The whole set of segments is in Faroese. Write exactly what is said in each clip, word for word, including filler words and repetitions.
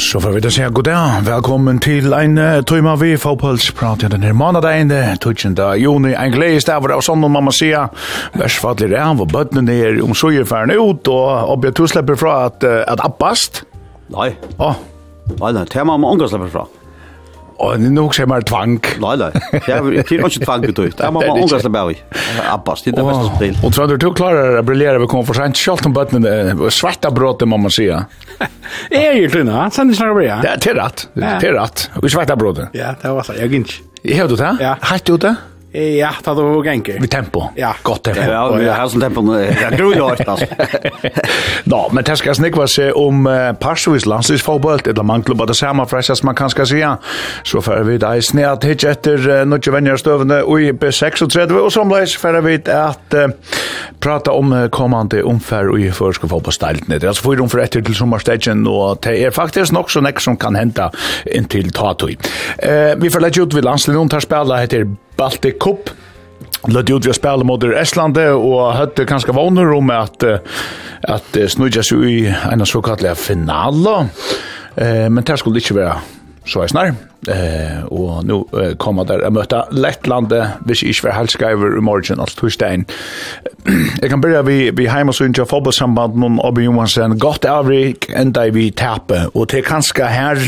Så får vi da säga god dag. Velkommen til en uh, tøyma vi fotbollsprat den her måneden, tjuende juni. En gledest av og sånn man må si. Versfadlig rev og bøttene er om søgerfæren ut, og ob jeg to slipper fra at, uh, at appast. Nei. Åh. Nei, nei, tema må unga slipper fra. Og nå ser man tvang. Nei, nei. Det er ikke tvang betyr. Det må man unga slipper fra. Appast, det er det beste spill. Og tror du du klarer å briljere ved konferens, selv om bøttene svarta bråte, må man si. Jeg er jo trunna, sen det snakker bra. Det er til rett, til rett. Og svarta bråte. Ja, det var så, jeg gikk ikke. Har du det? Ja. Hatt du det? Ja, det var gänker. Vi tempo. Ja. Gott tempo. Ja, vi har sån tempo. Jag tror jag har alltså. Nå, men det skal snikva seg om uh, Parsvis landslagsfotboll, eller mangler det samme fresh man kan skal säga. Så får vi da i sned hit etter uh, noe vennerstøvende i B trettiosex, og somleis får vi at uh, prata om uh, kommande omfær i første fotballsteltene. Det er altså fyra omfær etter til sommerstegen, og det er faktisk nok så nek som kan hente inntil tatoi. Uh, vi får lette ut ved landslaget, noen tar spela heter Baltic Cup. Lade ut vi spela mot Estlandet og hadde kanskje våner om at at snudja seg i en så kallet finale. Eh, men det skulle ikke være så snar. Eh, og nå eh, kommer der å møte Lettlandet hvis ikke var helskriver i morgen, altså torsdagen. Jeg kan begynne vi, vi hjemme og synge fotballsamband med Obbe Johansen. Godt avrik, enda vi taper. Og det er kanskje her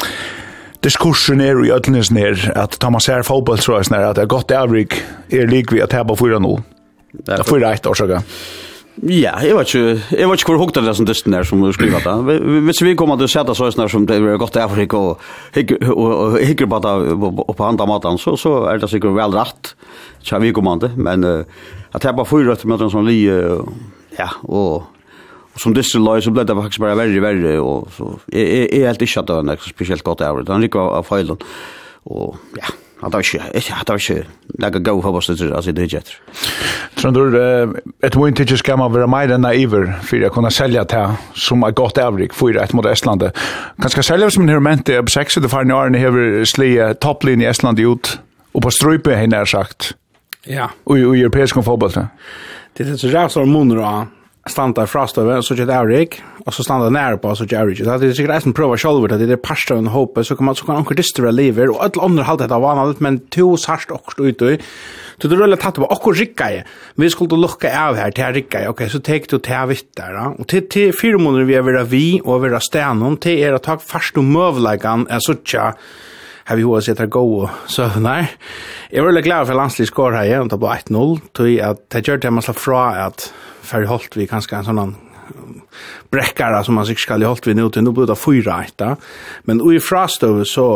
diskursen er i ødlendes ned, at tar man ser fotball, tror jeg, at det er godt avrik, er lik vi at her på fyra nå. Det er fyra ett årsaka. Ja, jeg vet ikke, jeg vet ikke hvor hukta det som dysten er som du skriver det. Hvis vi kommer til å sette så snart som det er godt avrik og hikker på det på andre måten, så, så er det sikkert vel rett, så vi kommer til, men uh, at her på fyra etter med en sånn li, uh, ja, og Og som disse løy, så ble det faktisk bare verre, verre, og så jeg er helt ikke at det var spesielt godt av det. Han rikker av feilen, og ja, det var ikke, det var ikke, det var gode fotballstøtter, altså det er ikke etter. Tror du, et må ikke skal man være mer enn naiver, for å kunne selge til som er godt avrik, for et mot Estlandet. Kanskje selge som en herment, det er på seks, det farne årene har slige topplinje i Estlandet ut, og på strøype, henne er sagt. Ja. Og i europeisk fotball. Det er så rævst av måneder av standa frastøve, så ikke det avrik, og så standa nære på, så ikke avrik. Så det er sikkert eisen prøver selv, at det er parstøven håpet, så kan man så kan anker distere livet, og alle andre halte dette vanlig, men to sarst okst ut i. Så det er veldig tatt på, akkur rikka jeg. Vi skulle lukke av her til rikka jeg, ok, så tek du til vitt der, og til, til fire måneder vi er vera vi, og vera stenon, til er å ta fast om møvleggen, er så ikke, har vi hva sitter gå og søvner. Jeg er veldig glad for landslig skår her, og det ble ett noll, til at det gjør det man slapp fra at før holdt vi kanskje en sånn brekkere som man sikkert skal holdt vi nå til, nå blir det fyra etter. Men i frastøve så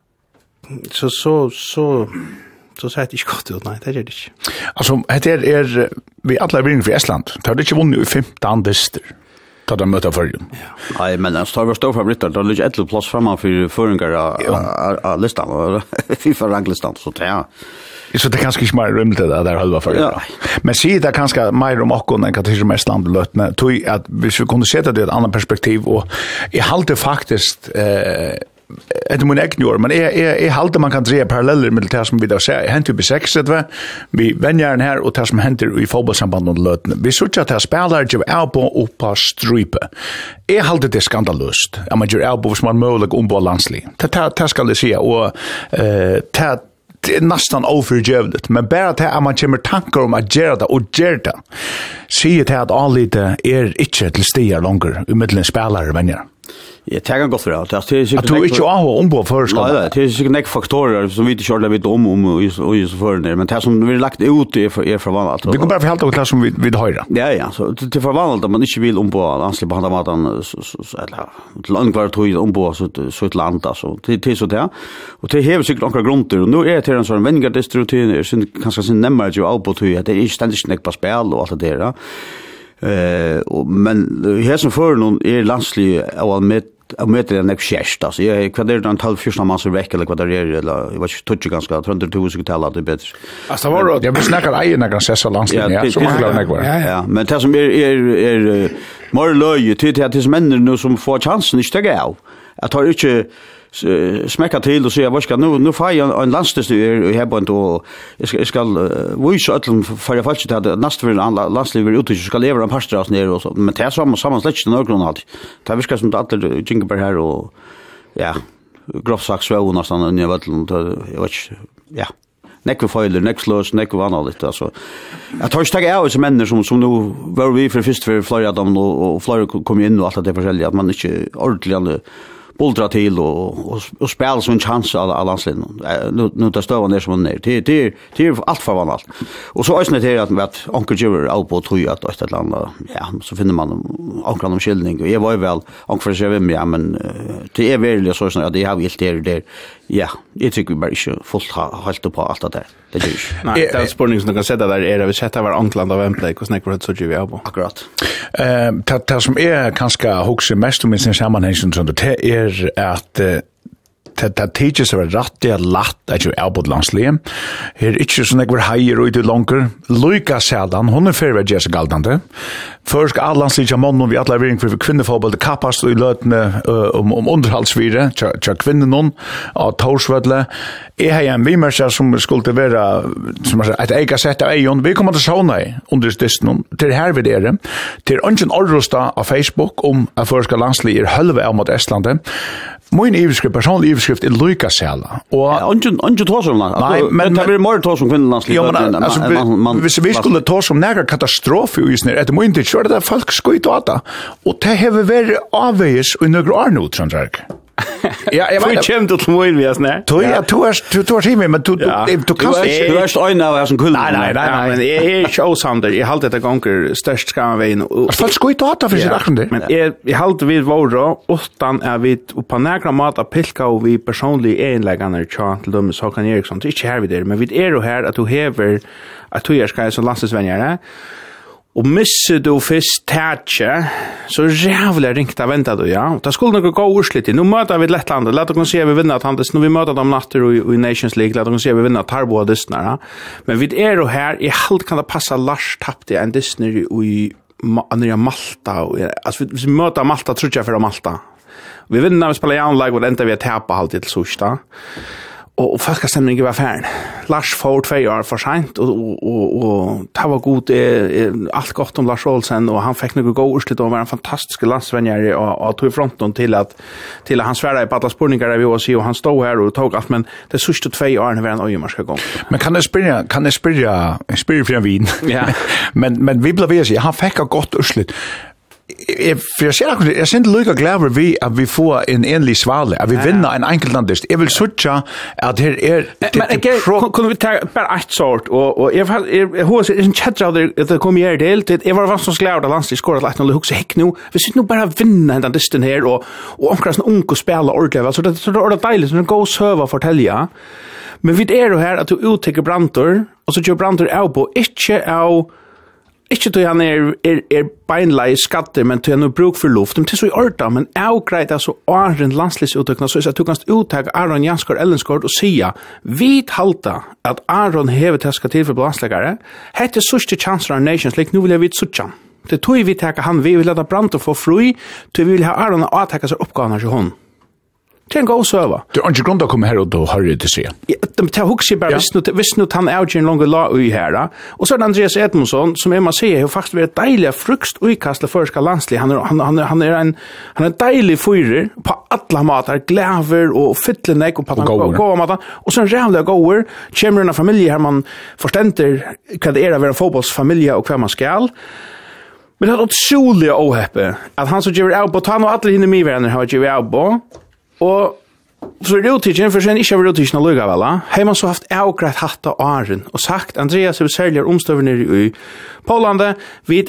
så så så så ser det ikke godt ut, nei, det gjør det ikke. Altså, det er, er vi alle er vinner for Estland. Det har det ikke vunnet i femton dister. Ta den møte for dem. Nei, men det står stor favoritter, det ligger et plass fremme for føringer av listan, og FIFA-ranglistan, så det er så det er kanskje ikke mer rymlig til det der halva for ja. Men sier det kanskje mer om okken enn hva til som Estland løtene, tog at hvis vi kunne sette det i et annet perspektiv, og jeg halte faktisk eh, etter min egen år, men jeg, jeg, jeg halte man kan dreie paralleller med det som vi da ser. Jeg henter jo B seks, vi venner her, og det som henter i fotballsambandet og løtene. Vi synes at det spiller ikke av på og på strype. Jeg halte det skandaløst, at man gjør av på hvis man er mulig om på landslig. Det skal jeg si, og uh, det det er nesten overgjøvlet, men bare til at man kommer tanker om at gjøre det og gjøre det, sier til at anlite er ikke til stier langer, umiddelende spillere venner. Jeg tenker godt for det. Det er at du ikke har om på førskap. Nei, det er sikkert nek faktorer som vi ikke kjører litt om om og så fører men det som vi har lagt ut er for, er for vanlig. Vi kan bare forholde oss til som vi vil høre. Ja, ja. Så det er for vanlig at man ikke vil om på anslig på andre maten, eller til annen tog om på så et land, altså. Det er så det. Og det har sikkert akkurat grunter, og nå er det til en sånn venngardistrotin, kanskje sin nemmere til å på tog, at det er ikke stendig nek på spill og alt det der. Uh, men her som fører noen er landslig av med jag möter en exercist alltså jag kvaderar en halv första man så veck eller kvaderar eller jag var inte touch ganska trönter två så tala det bättre. Alltså var det jag vill snacka egen några sessa landslinjer ja, så man glömmer kvar. Ja, men det som är är är mer löje till att det männer nu som får chansen inte ta av. Jag tar inte smekka til og sier hva skal nu nu får jeg en landstyr i Hebont og jeg skal jeg skal vise øtlen for jeg falsk til at næste landsliv er ute skal leve en parstras ned og så men det er samme samme slett ikke noe alt det virker som at alle Jingeberg her og ja, grovt sagt svå nästan under vattnet. Jag vet inte, ja. Nekve feiler, nekve slås, nekve vanligt, alltså. Jag tar steg av som människor som, som nu var vi för först för flera av dem och, och flera kom in och allt det försäljliga, att man inte ordentligt bultra till och, och, och spela som en chans av alla landslinjen. Nu, nu tar stövan där som man är. Det, det, det är allt för vanligt. Och så är det att, att onkel Giver all på tror att ett eller annat, ja, så finner man onkel om skildning. Och jag var ju väl onkel för sig vem, ja, men det är väldigt så att det har vi det där. Ja, jag tycker bara inte fullt hållt på allt det där. Det är ju Nej, det är spårning som du kan sätta där är det vi sätter var onkland av en play och snackar det så ju vi på. Akkurat. Eh, det, det som är ganska huxar mest om i sin sammanhang som det är att uh, det det teaches are rätt det lätt att ju Albert Landsliam. Här inte så några higher ut långt. Lucas Sedan, hon är för Jessica Galdante. Först alla landsliga män vi alla vill för kvinnofotboll det kapast i lötne om om underhållsvire, tja kvinnorna och Torsvedle. Är här en vimmersa som skulle vara som ett ega sätt av ejon. Vi kommer att sauna under distan till här vid det. Till ungen Orrosta på Facebook om att förska landsliga halva mot Estland. Min ivskrift, personlig ivskrift är Lucas Sela. Och inte inte tar som Nej, men det blir mer tar som kvinnolandsliv. Ja, men alltså hvis vi skulle ta som nära katastrof i snär, att det inte kör det folk skojt åt det. Och det har varit avvägs i några år nu, tror jag. Ja, jag vet inte till mig vi är snär. Du ja, du är du du är hemma men du du du kan inte du är en av som kul. Nej, nej, nej, men det är show sound. Jag håller det gånger störst ska vi in. Folk skojt åt det för sig där. Men jag jag håller vi våra utan är vi på några mat pilka och vi personligen enläggarna chat till dem så kan Eriksson det är här vi där men vi är då här att du häver att du är ska så landsvänjare. Och missar du först tätje, så jävla ringt att vänta du, ja. Det skulle nog gå ursligt. Nu möter vi Lettland. Låt oss se vi vinner att han nu vi möter dem natter i Nations League. Låt oss se vi vinner Tarbo och Disney. Men vi är då här, i halt kan det passa Lars tappte en Disney i andra Malta. Alltså vi möter Malta, tror jag för Malta. Vi vinner när vi spelar i online och det inte vi har tappat alltid till sista. Och första stämningen var färd. Lars får två år för sent och och och, och det var god eh, allt gott om Lars Olsen och han fick några goda urslut och var en fantastisk landsvänjare och och tog fronten till att till att han svärde på alla spårningar där vi var så och han stod här och tog allt men det sista två åren var en öjemarska gång. Men kan det spela kan det spela spela för vin. Ja. men men vi blev ju han fick ett gott urslut. För jag ser att jag ser inte lika glad vi att vi får en enlig svale, att vi vinner en enkeltlandist. Jag vill söka att det är... Men kunde vi ta bara ett sort och jag har en chatt av det kommer jag del till jag var vast som glad att landslig skårat lagt och huxa häck nu. Vi sitter nog bara vinna den distan här och och omkring en ung och spela ordentligt. Så det så det är dejligt så det går server fortälja. Men vi är då här att du uttäcker brantor och så gör brantor är på inte av Ikke til han er, er, er beinleie skatter, men til han er bruk for luft. Men til så i orda, men avgreit altså åren landslisutøkna, så er at du kan uttake Aron Janskår Ellenskård og sia, vi halta at Aron hever teska til for landslægare, hette sørste chanser av Nations League, nu vil jeg vite suttja. Det tog vi teka han, vi vil leta Brandt få fri, til vi vil ha Aron å attaka seg oppgavene til hon. Det er en god søva. Det er ikke grunn til å komme her og har det til å se. De tar hugsi bara visst nu han är en lång la i här. Och så är Andreas Edmundsson som är man säger har faktiskt varit dejliga frukt och kasta förska landslig. Han han han han är en han är dejlig fyrer på alla matar, gläver och fyllneck och på att gå matar. Och så en jävla goer, kommer en familj här man förstår vad det är att vara fotbollsfamilj och vad man skall. Men det är otroligt ohäppe att han så ger out på han och alla hinner med vänner har ger out på. Och så det uttigen för sen inte var uttigen att lugga väl. Har man så haft avgrätt hatta åren och sagt Andreas är säljer omstöver i Polen. Vi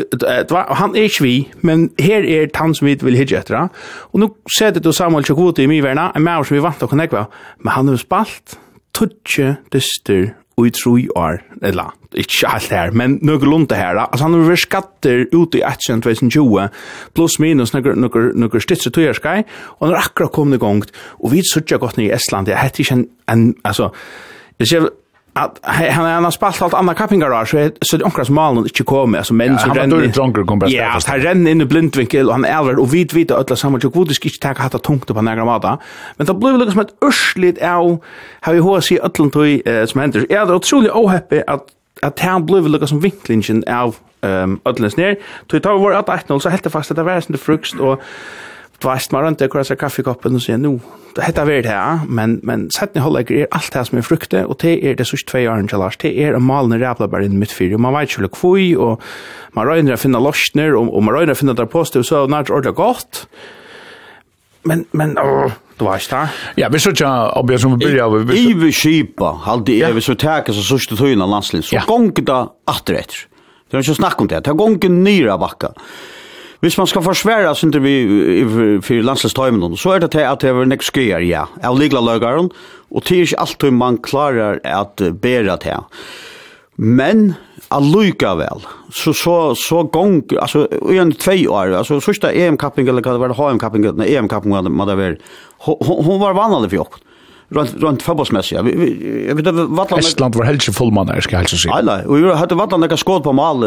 har han är inte vi, men här är han som vi vill hitta efter. Och nu ser det då Samuel Chakoti i Miverna, en man som vi vant att connecta. Men han har spalt touche dyster och i tro år eller inte allt här men något långt det här alltså han har varit skatter ute i tjugo tjugo plus minus några några några stitcher till sky och när akkurat kom det igång och vi söker gott i Estland det hette inte en alltså det ser att han han har spalt allt andra campinggarage så så det onkras malen inte kommer alltså men så den då drunker kom bäst ja han renner in i blindvinkel och han är och vet vet att alla samma jag borde inte ta hata tungt på några mata men det blev liksom ett ursligt av har vi hör sig Atlantoy som händer är det otroligt ohappy att att han blev liksom som vinklingen av ehm Atlantis ner till ta var att ett noll så helt fast att det var sånt frukt och du vet, man rønte akkurat seg kaffekoppen og sier, nå, det heter vi det her, men, men setten i holdet er alt det som er frukte, og det er det sørste tvei årene til Lars, det er en malende rævla bare inn i midtfyr, og man vet ikke hvor, og man røyner å finne løsner, og, og man røyner å finne der positiv, så er det ordentlig godt, men, men, åh, du vet ikke det? Ja, vi så ikke, om jeg som vi begynner av... I vi skipa, halde jeg, hvis vi taker så sørste tøyene av landslid, så gonger det atter etter. Det er ikke snakk om det, det er gonger nyra bakka. Hvis man skal forsvære oss inte vi för landslagstøymen, så er det til at det er nek skyer, ja, av ligla løgaren, og det er ikke alltid man klarar at bæra til. Men allikevel, så så så gong, altså i en två år, altså første E M-kapping eller hva det var, H M-kapping, nei, E M-kapping må det være. Hon var vanlig for jobb. Runt runt fotbollsmässigt. Jag vet inte vad han Estland var helt fullman där ska jag säga. Nej, nej. Och vi hade varit några skott på mål.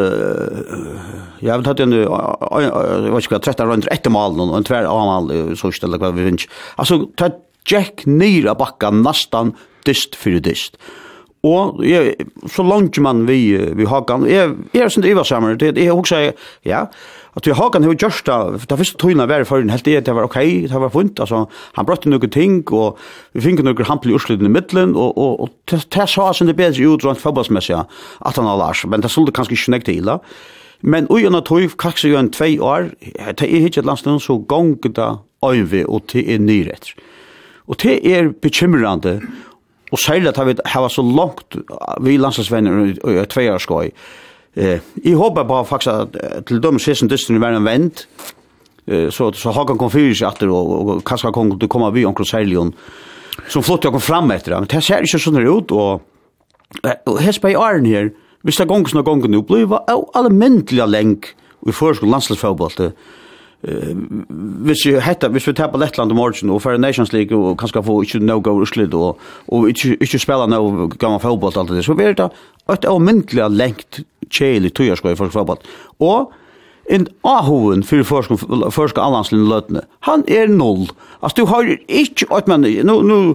Jag vet att en vad ska jag tretton runt ett mål och en två mål så ställer vad vi vinner. Alltså ta Jack ner backan nästan dist för dist. Och jag så långt man vi vi har kan är är sånt över sommar det är också ja att vi har kan hur just då det första tröna var för den helt det var okej det var fint alltså han bråtte några ting och vi fick några hampli utslutning i mitten och och och det så så det bättre ut runt fotbollsmässigt att han har Lars men det skulle kanske snäckt till men oj och tog kanske ju en två år det är inte landstund så gångt där över och till är nyrätt och det är bekymrande. Och særligt har vi har så långt vi landslagsvänner i två år skoj. Eh, I hoppas bara faktiskt att till de season distance var en vänt. Eh, så så har kan konfyrs att och, och kanske kan det komma vi onkel Säljon som flott jag kom fram efter det. Men det ser inte så ut och och här på Arn här. Vi ska gångs några gånger nu blir alla mentliga länk i förskol landslagsfotboll. Eh hvis vi hetta hvis vi tapar Lettland i morgon og for Nations League og kanskje få ikke no go utslut og og ikke ikke spela no gammal fotball alt det så blir det at almindelig lengt cheli to years for fotball og en ahoen for forskning forskning allanslin løtne han er null altså du har ikke at man nu nu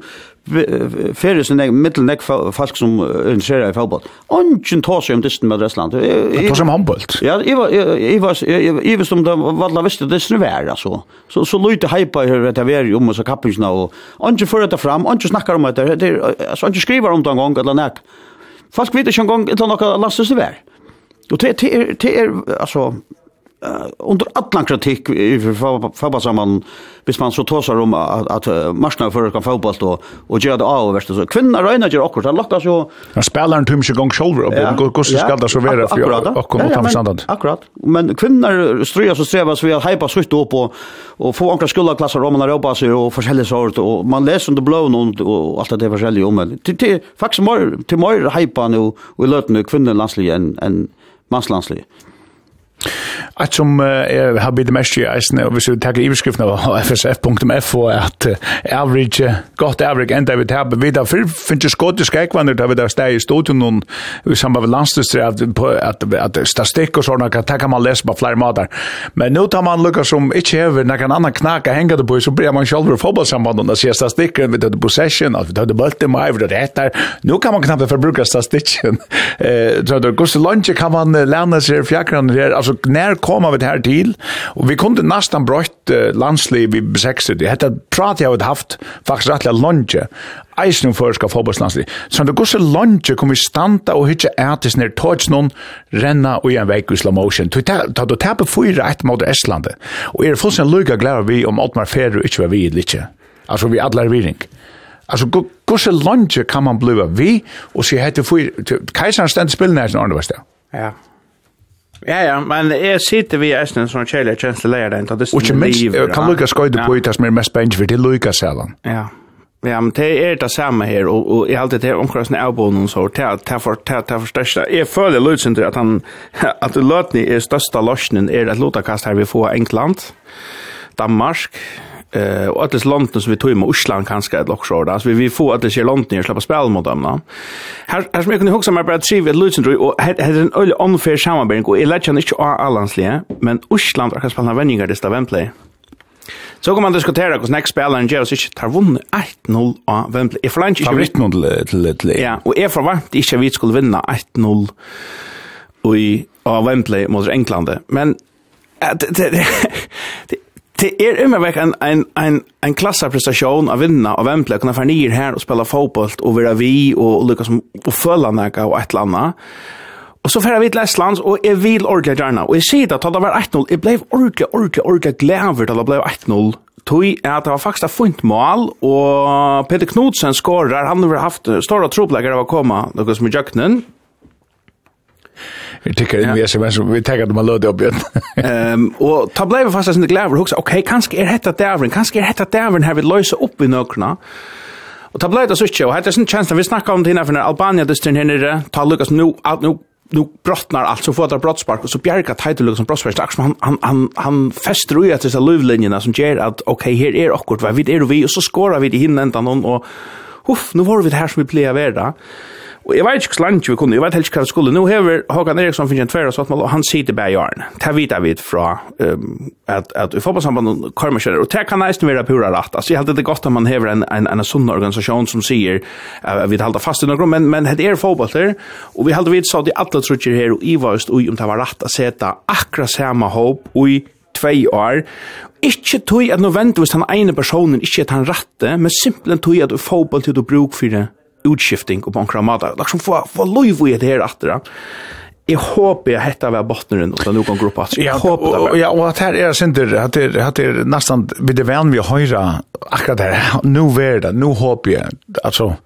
färres en mittelneck folk som interesserar i fotboll. Ingen tar sig om distan med Ryssland. Det tar som handbollt. Ja, jag var jag var jag var som det var visste det skulle vara så. Så så lite hype här det är om så kappingen och ingen för det fram, ingen snackar om det. Det alltså ingen skriver om det en gång eller näck. Folk vet inte en gång utan något lastas det vär. Och det är det är alltså Uh, under allan kritik i fotbollsamman hvis man så tåsar om at, at marsna for kan fotboll og og gjør det av verst så kvinner røyner gjør akkurat det luktar så ja spelaren tum sig gång shoulder og går så skal det så være for og komme fram standard akkurat men kvinner stryar så strevas vi at hypa sutt opp og og få ankra skuldaklasser om man Europa så og forskjellige sort og man leser om det blå og alt det forskjellige om det til faktisk mer til mer hypa nu og løtne kvinnelandslig enn en manslandslig. Att som uh, har blivit mest i eisen, og hvis vi tar iverskriften av f s f punkt f og at uh, average, uh, godt average enda vi tar, vi da finnes skåte skrekvannet, da vi da steg i studion noen i samband med landstyster, at, at, at statistikk og sånne, det kan man lese på flere måter. Men nå tar man lukka som ikke hever noen annen knaka henga det på, så blir man selv fotballsamband, og da sier statistikken, vi tar det possession, at vi tar det bøtte med iver, det heter, nå kan man knapt forbruka statistikken. Uh, så da, hvordan lunge kan man uh, lærne seg fjakran her, altså, när kommer vi här till och vi kunde nästan brött uh, landsliv i sextio det hade prat jag hade haft faktiskt rätt lunch eisen för ska fotbollslandsliv så det går så lunch kommer vi stanta och hitta ätis ner touch någon renna och i en väg i slow motion to ta då tappa fyra ett mot Estland och är fullständigt lugga glad vi om Otmar Ferro inte var vi lite alltså vi alla reading alltså går så lunch kan man bli vi och se heter för Kaiser stand spelen när andra var det ja. Ja, ja, men jeg sitter vi i Esten som kjærlig tjeneste leier den, og det er liv. Kan Lukas skøyde på det som er mest spennende, for det er Lukas selv. Ja, ja, men det er det samme her, og, og jeg har alltid til omkring avbonen så, til å forstørste. Jeg føler Lutsen at han, at løtene er største løsningen er et lotakast her vi får England, Danmark, Uh, og alles London som vi tog med Osland kanskje et loksår, altså vi, vi får alles i London og slipper spille mot dem. Da. Her, her som jeg kunne huske meg bare triv et Lutsendrøy, og her er en øyelig unfair samarbeiding, og jeg lærte han ikke av Allandslige, men Osland har kanskje spillet vendinger til Wembley. Så kan man diskutere hvordan jeg spiller en Gjøres ikke tar vunnet ett noll av Wembley. Jeg forlanger ikke... ett noll til, til, til... Ja, og jeg forvant ikke at vi skulle vinne ett noll av Wembley mot England, men det, det, det, det det är immer en en en en klassprestation av vinna av Wembley kunna få ner här och spela fotboll och vara vi och lyckas och följa några och ett landa. Och så får vi till Estland och jag vill ordentligt gärna. Och jag ser att det var ett noll. Jag blev ordentligt, ordentligt, ordentligt glad för att det blev ett noll. Tog att det var faktiskt ett fint mål. Och Peter Knudsen skårar. Han har haft stora tropläggare av att komma. Något som är Jöknen. Vi tycker ja. vi är vi tänker att man lödde upp igen. Ehm och ta blev fast inte glad för också. Okej, kanske är detta där, kanske är detta där här vi lösa upp i nökna. Och ta blev det så tjå. Hade sen chans att vi snackar om det här för när Albania distrin här nere. Ta Lucas nu att nu nu brottnar alltså får det brottspark och så bjärka title liksom brottspark han han han han fäster ut dessa lövlinjerna som ger att okej här är akkurat vad vi är och vi och så skårar vi det hinnan och uff nu var vi det här som vi plejer värda. Och jag vet inte slant vi kunde jag vet helt klart skulle nu har Håkan Eriksson finns en tvär så att man han sitter på Björn. Ta vid David från um, att att vi får på samband kommersiella och det kan nästan vara pura rätt. Alltså jag hade det gott att man har en en en sån organisation som säger uh, vi håller fast i några men men det är fotboll där och vi hade vid så att alla tror här och i var just om det var rätt att sätta akkurat samma hopp och i två år. Ikke tog at nødvendigvis den ene personen ikke er han rette, men simpelthen tog at fotball til å bruke for det utskifting på en kramata. Liksom få få lov i det här att jag hoppas jag heter väl bottnen och så nu kan gruppa. Jag hoppas det. Ja, och att här är center att det att det nästan vid det vän vi höra akkurat där nu värda nu hoppas jag alltså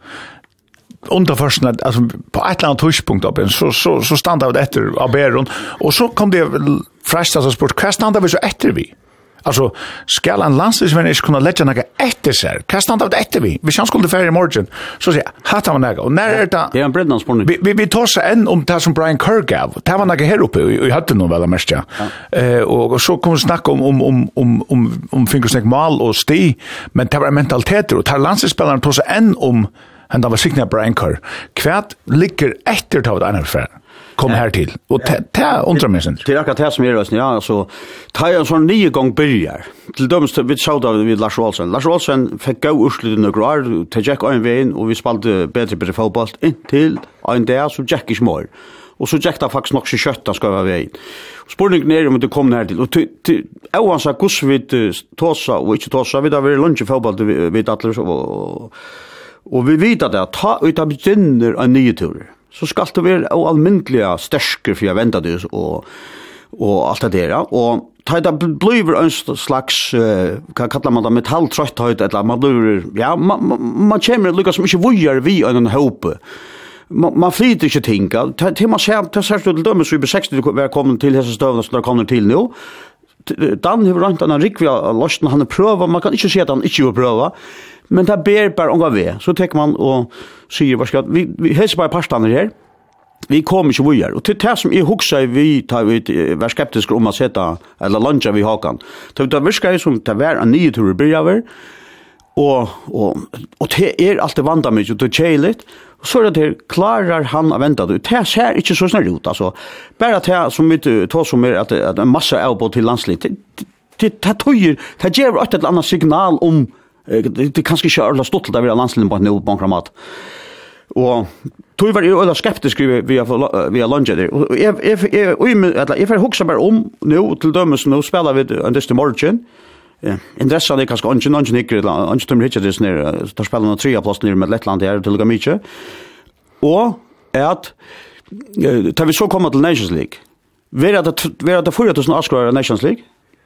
under första alltså på ett annat touchpunkt upp så så så stannar det efter av Beron och så kom det fräscha så sport kvar stannar vi så efter vi. Alltså, skal en landstidsvenn ikke kunne legge noe etter seg? Hva stand av det etter vi? Hvis han skulle ferdig i morgen, så sier jeg, hatt han noe. Og når er det... Det er en breddnansborning. Vi, vi, vi tar seg enn om det som Brian Kerr gav. Det var noe her oppe, og jeg hadde noe vel mest, ja. Uh, og, og så kom vi snakke om, om, om, om, om, om fingersnek mal og sti, men det var mentaliteter, og tar landstidsspillerne tar seg enn om han da var sikten av Brian Kerr. Hva ligger etter til det ene ferdig? Kom här till. Och det är undrar Det är akkurat det som är det. Ja, så tar jag en sån nio gång börjar. Till döms vi såg då vid Lars Olsen. Lars Olsen fick gå urslut några år till Jack en vägen och vi spelade bättre på fotboll till en där så Jack is mål. Och så Jack där faktiskt nog så kött ska vara vägen. Spårningen ner om det kommer här till och till Ovan så kus vid tossa och inte tossa vi där vi lunch fotboll vid att och och vi vet att det ta ut av begynner en ny tur. Så skal det være allmyndeliga størsker for å vente det og, og alt det der. Og det blir en slags, uh, hva kallar man det, metalltrøtthet, eller man blir, ja, man, man, man kommer lykkes som ikke vujer vi en håpe. Man, man flyter ikke ting. Til man ser, til særlig til dømes, vi blir seksti vi er kommet til hese støvene som er kommet til nå. Dan har rent en rikvig løsning, han er prøva, man kan ikke si at han ikke vil prøva, men det ber bare unga ved. Så tenker man og sier, hva skal, vi, vi helser bare parstander her, vi kommer ikke vujer. Og til det som jeg husker vi tar vi var skeptiske om å sette, eller luncha vi hakan, det virker som det var en nye tur i Bryhaver, og, og, og det er alltid vanda mye, og det er kjeiligt, så er det klarar han å vente det. Det ser ikke så snart ut, altså. Bare det som vi tar som er at det er en masse avbåd til landslitt, det, det, det tøyer, det gjør et eller annet signal om det det kanske inte är stort där vi har landslinen på nu på kramat. Och tog var ju alla skeptiska vi vi har vi har lunch där. Och jag jag eller jag får huxa bara om nu till dömes nu spelar vi en dist morgon. Ja, intressant det kanske inte någon inte eller inte som hittar det ner. Där spelar några tre plats ner med Lettland där till Gamiche. Och att tar vi så komma till Nations League. Ver det ver det för att det är Nations League.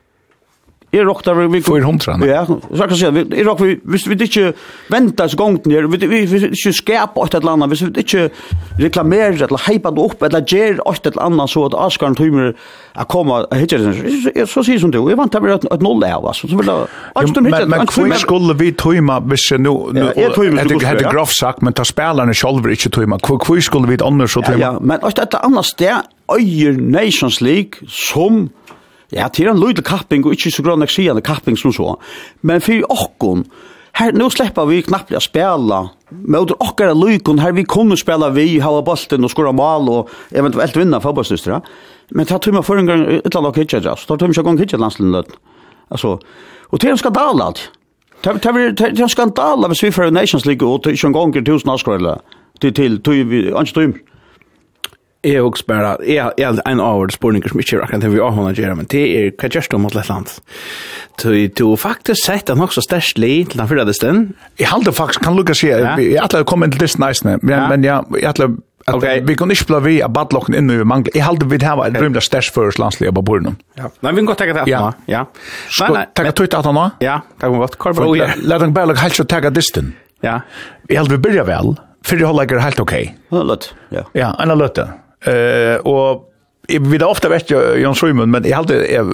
Är rock där vi får hundra. Ja, så kan jag säga vi rock vi visst vi inte vänta så gångt ner vi vi inte skärpa åt ett land visst vi inte reklamera eller hypa det upp eller ger åt ett annat så att Oscar Timmer att komma hittar det så ser som du jag väntar väl ett noll där va så vill jag men men kvinn skulle vi tojma vis nu nu det hade graf sagt men ta spelarna själva inte tojma kvinn skulle vi annars så tojma ja men att det annars där öjer Nations League som ja, det er en lydelig kapping, og ikke så grønne siende kapping som så. Men for okkon, her, nå slipper vi knappt å spela, med okkara lykon, her vi kunne spela vi, hava bolten og skora mal, og eventuelt vinna fotballsystra. Men det tror man for en gang, et eller annet kittet, så det tror man ikke gang kittet landslinn. Altså, og det er en skandal alt. Det er en skandal hvis vi får Nations League, og det er ikke en gang tusen avskårelig til, til, til, vi, ikke Jag också bara är är en av de spårningar som inte kan vi har att göra men det är kanske mot Lettland. Du du faktiskt sett att också störst li till den förra desten. Jag håller faktiskt kan lucka se. Jag hade kommit till det nice men men jag jag hade okay. Vi kan inte bli av badlocken in i mangla. Jag hade vi ha ett drömda störst för landsliga på borden. Ja. Nej, vi kan gå ta det ja. Ja. Nej, nej. Ta det att han. Ja, det går gott. Korbo. Låt dem bara helt så ta distan. Ja. Jag hade vi börja väl. För det håller helt okej. Ja, lätt. Ja. Ja, en lätt. Eh och vi det ofta vet jag Jan Sjöman men jag hade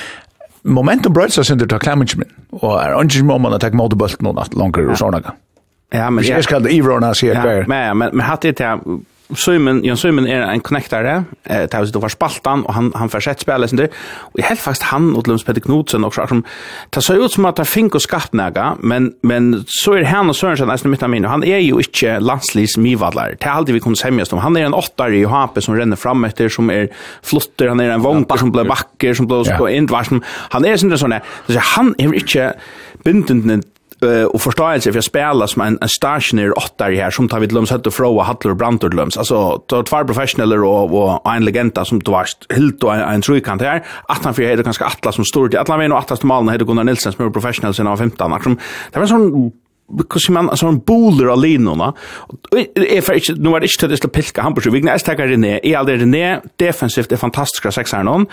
momentum bröts oss inte ta Clementman och är ungen moment att ta mot något långare och såna. Ja, men jag ska det Evrona se där. Men men men hade det Simon Jan Simon är en connectare eh tar sig då för spaltan och han han försett spelet sen det och jag helt faktiskt han och Lums Peter Knudsen också som tar sig ut som att det finko skattnäga men men så är han och Sörensen nästan mitt min han är ju inte landslis mivadlar det alltid vi kunde sämjas om han är en åttare i H P som ränner fram efter som är flotter han är en vånker som blir backer som blås på indvarsen han är inte sån där han är inte bindenden Uh, och förståelse för att spela som en, en stationer åtta här som tar vid Lums hette Froa Hattler och Brantordlums alltså två professioneller och, och en legenda som tog helt och en, en trojkant här att han för ganska Atla som står till Atla och attast malen hade Gunnar Nilsson som är professionell sen av femton som det var en sån because man sån bowler av linorna är för inte nu var det inte till att pilka han på så vigna ästackar det ner är aldrig ner defensivt är fantastiska sexar någon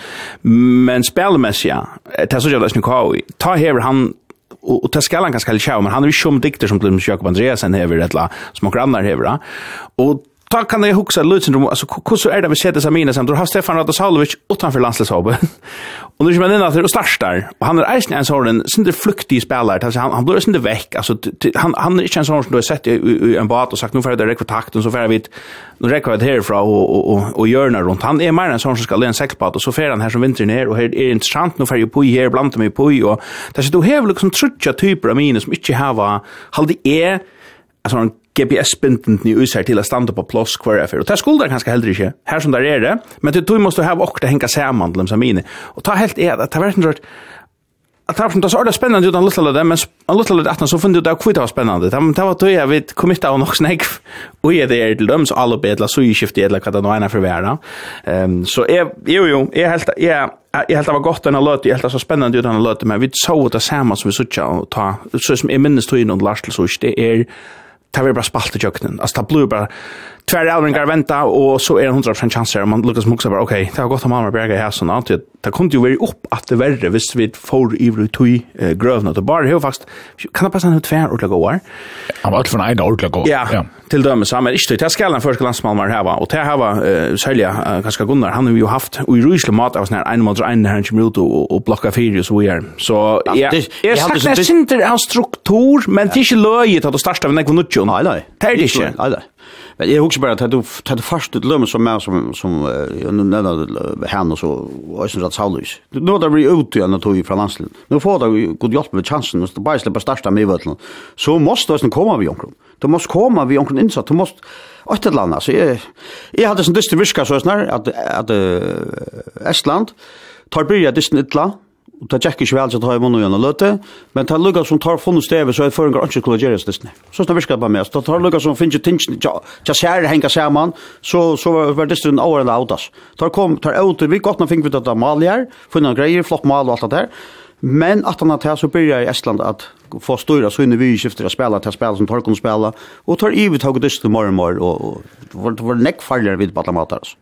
men spelmässigt det är så jag läser nu ta här han och och Taskallan ganska lite men han är ju som dikter som till Jakob Andreasen här vid detta som och grannar här och ta kan det huxa Lutsen alltså hur så är det vi ser det Samina samt du har Stefan Radosalovic utanför landslagshoben och nu är man innan att det startar och han är Eisen en sån sin flyktig spelare alltså han han blir inte väck alltså han han är inte en sån som du har sett i en båt och sagt nu får jag direkt kontakt och så får vi nu räcker det härifrån och och och görna runt han är mer en sån som ska lära sex på och så får han här som vinter ner och här är intressant nu får ju på här bland mig på och det så du har liksom trutcha typer av mina som inte har halde är alltså en G P S-binten i U S R till att stanna på plats kvar är för. Och det skulle ganska heller inte. Här som där är det. Men du måste ha också hänga samman till dem och ta helt är att ta verkligen att ta från det så är det spännande utan lite lite men en lite lite att så funde det kvitt var spännande. Det var då jag vet kommit av nog snägg och är det till dem så alla bedla så i skiftet eller vad det nu är för värda. Ehm så är jo jo är helt är jag helt var gott den har låt jag helt så spännande utan att låta men vi så det samma som vi så och ta så som är minst två in och Lars så det är tar vi bara spalt i jöknen. Alltså det blir bara tvär älvringar vänta och så är det hundra procent chanser. Man lyckas också bara, okej, okay, det har gått om andra berga här sådana. Det, det kunde ju vara upp att det värre hvis vi får i tog eh, grövna. Det bara är faktiskt, kan det passa en tvär ordentliga gåar? Han var alltid från en ordentliga gåar. Ja, ja, till dömes. Men inte det. Jag ska den första landsmalmar här va. Och det här var uh, sälja uh, ganska Gunnar. Han har ju haft och i ryslig mat av sån här en mot en här kommer ut och, och blocka fyra och så vidare. Så ja, det, jag har sagt det inte en struktur, men det är inte löjligt att det starta av en ekvanutjon. Nej, nej. Det är det inte. Nej, nej. Men jag också bara att du tar det första lömmen som är som som jag nu nämnde han och så och så att Saulus. Nu där vi ut igen att ju från Landsland. Nu får det god hjälp med chansen att bara släppa starta med vart. Så måste det komma vi omkring. Det måste komma vi omkring insatt. Det måste åt ett land så jag jag hade sån distribution så snar att att Estland tar börja disnitla och ta checka ju väl så tar jag mån och gärna löte men tar lugga som tar funnit stäve så är för en ganska kollegeras det så står viska på mig så tar lugga som finns ju tinchen ja så hänga samman så så var det en hour eller outas tar kom tar ut vi gott när fick vi det maljar funna grejer flott mal och allt det där men att han att så börjar i Estland att få stora så inne vi skiftar att spela till spel som tar kon spela och tar i vi tagit det mer och mer och var var neckfaller vid på matar oss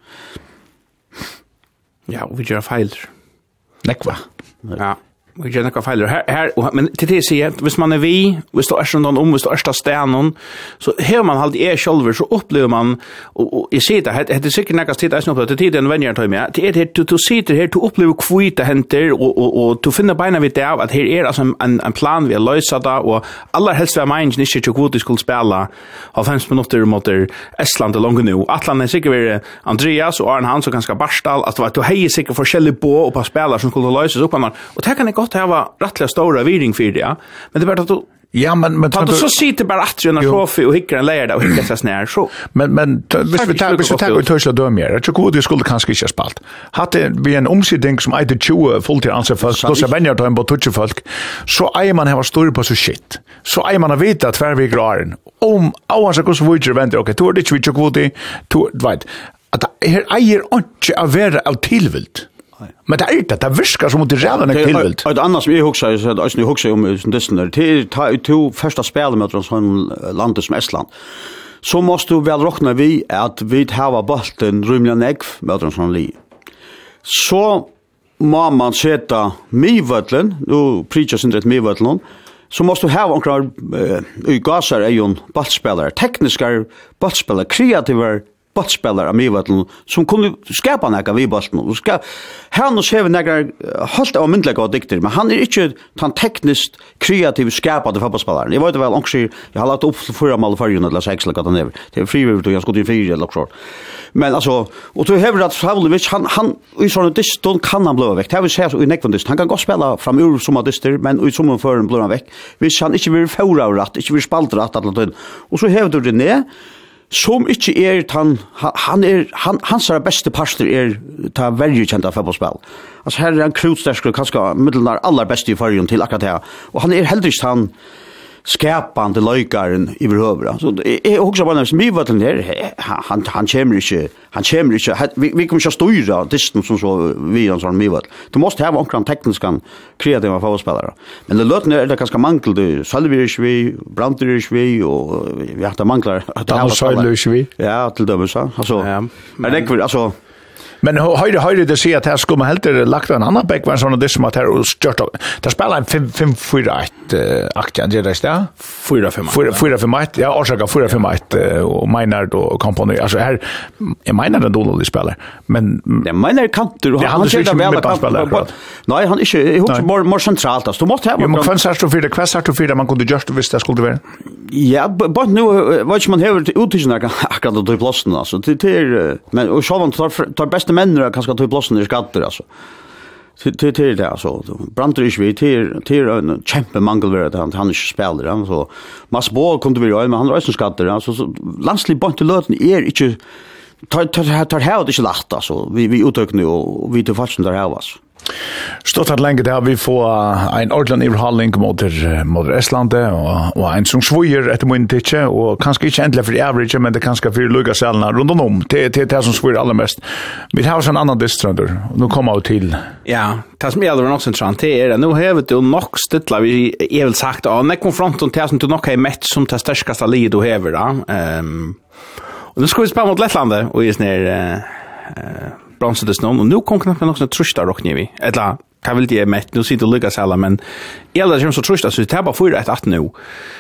ja vi gör fel nekva. Ja. Vi gör några fel här här men till det säger att hvis man är vi, hvis det är sån någon om hvis det är stenen så hör man halt är själver så upplever man och, och jag ser det det är säkert några tid att snappa till tiden vänjer tar med. Det är det du sitter här du upplever kvita händer och och och du finner beina vid det att här är alltså en en plan vi lösa det och alla helst var minds inte så kvot skulle spela av fem minuter mot Estland och långt nu. Atlant är säkert Andreas och Arne Hans och ganska Barstal att vad du hejer säkert forskjellig på och på spelare som skulle lösas upp och det kan det det var rättliga stora viring för det, ja. Men det var att du ja, men men du så sitter bara att ju en trofé och hickar en lejer och hickar sig snär så. Men men hvis vi tar hvis vi tar och toucha då mer. Jag tror det skulle kanske inte spalt. Hade vi en omsidning som inte tjugo fulltid ansvar för så så vänjer då en på toucha folk. Så är man har stor på så shit. Så är man vet att tvär vi grar om avans så så vidare vänta okej. Tror det vi tjugo det. Tror vet. att här eier inte av vara av tillvilt. Men det är inte, det viskar som att det redan är tillvilt. Ett annat som jag huxar, så att jag huxar om det är ta ut två första spel med ett sån land som Estland. Så måste du väl räkna vi att vi har bollen rymliga negv med en sån li. Så må man sätta mivötlen, nu preachas inte ett mivötlen, så måste du ha omkring i gasar är ju en bollspelare, tekniska bollspelare, kreativa bollspelare av mivötlen som kunde skapa några vid bollen. Ska, han och ser vi några helt avmyndliga och dikter, men han är inte den tekniskt kreativ skapade fotbollsspelaren. Jag vet väl också, jag har lagt upp fyra mål för ju eller sex eller vad det är frivilligt och jag skulle in fyra eller så. Men alltså, och du har att Pavlovic, han, han i sådana distan kan han blåa väck. Det vill säga så i nekvandist. Han kan gå spela fram ur som dister, men i som för en blåa väck. Hvis han inte vill fåra och rätt, inte vill spalta rätt alla tiden. Och så hävdar du det ner, som inte är han, han är, han, hans bästa pastor är ta väldigt kända fotbollsspel. Alltså här är han krutstärsk kanske mittlar allra bästa i förrjun till akkurat det. Och han är heldrist han skapande löjkaren i överhuvud. Så det är också bara som vi vet där han han kommer inte han kommer inte vi, vi kommer inte styra distan som så vi en sån vi vet. Du måste ha någon teknisk kreativa fotbollsspelare. Men det låter är det ganska mankelt det Salverius vi Branderius vi och vi har det manglar att ha Salverius vi. Ja, till det så. Alltså ja, men det alltså men höjde höjde det se att här skulle man helt lagt en annan back var såna det som att här och stört. Där spelar en fem fem fyra ett aktien det där. fyra fem fyra fem ett. Ja, orsaka fyra fem ett och Maynard och kompani. Alltså här är Maynard en dålig spelare. Men det Maynard kan du han känner väl att spela. Nej, han är inte mer mer centralt. Du måste ha. Man kan säga så för det kvast så för det man kunde just visst det skulle vara. Ja, bara nu vad man har uttygen akkurat då i platsen alltså. Det är men och så tar tar bästa människor kanske ta i platsen i skatter alltså. Till till det alltså. Branderish vi till till en champion mangelver att han han spelar så. Mas boll kunde vi men han har också skatter alltså så landslig bort löten är inte tar tar tar här det är lätt alltså. Vi vi utökar nu och vi till faktiskt där här alltså. Stått att länge där vi får en ordentlig överhållning mot mot Estland och och en som svåjer ett minutche och kanske inte ändla för average men det kanske för Lucas Selna runt om till till det som svåjer allra mest. Vi har en annan distrander. Nu kommer vi till. Ja, det som är allra också intressant är det nu har du nog stilla vi är väl sagt att när konfronten till som du nog har mätt som det starkaste lidet du har då. Ehm och nu ska vi spela mot Lettland och är ner eh bronset någon och nu kom knappt någon trusta rock ni vi. Eller kan väl det mätt nu sitter Lucas alla men eller som så trusta så det är bara för ett att nu.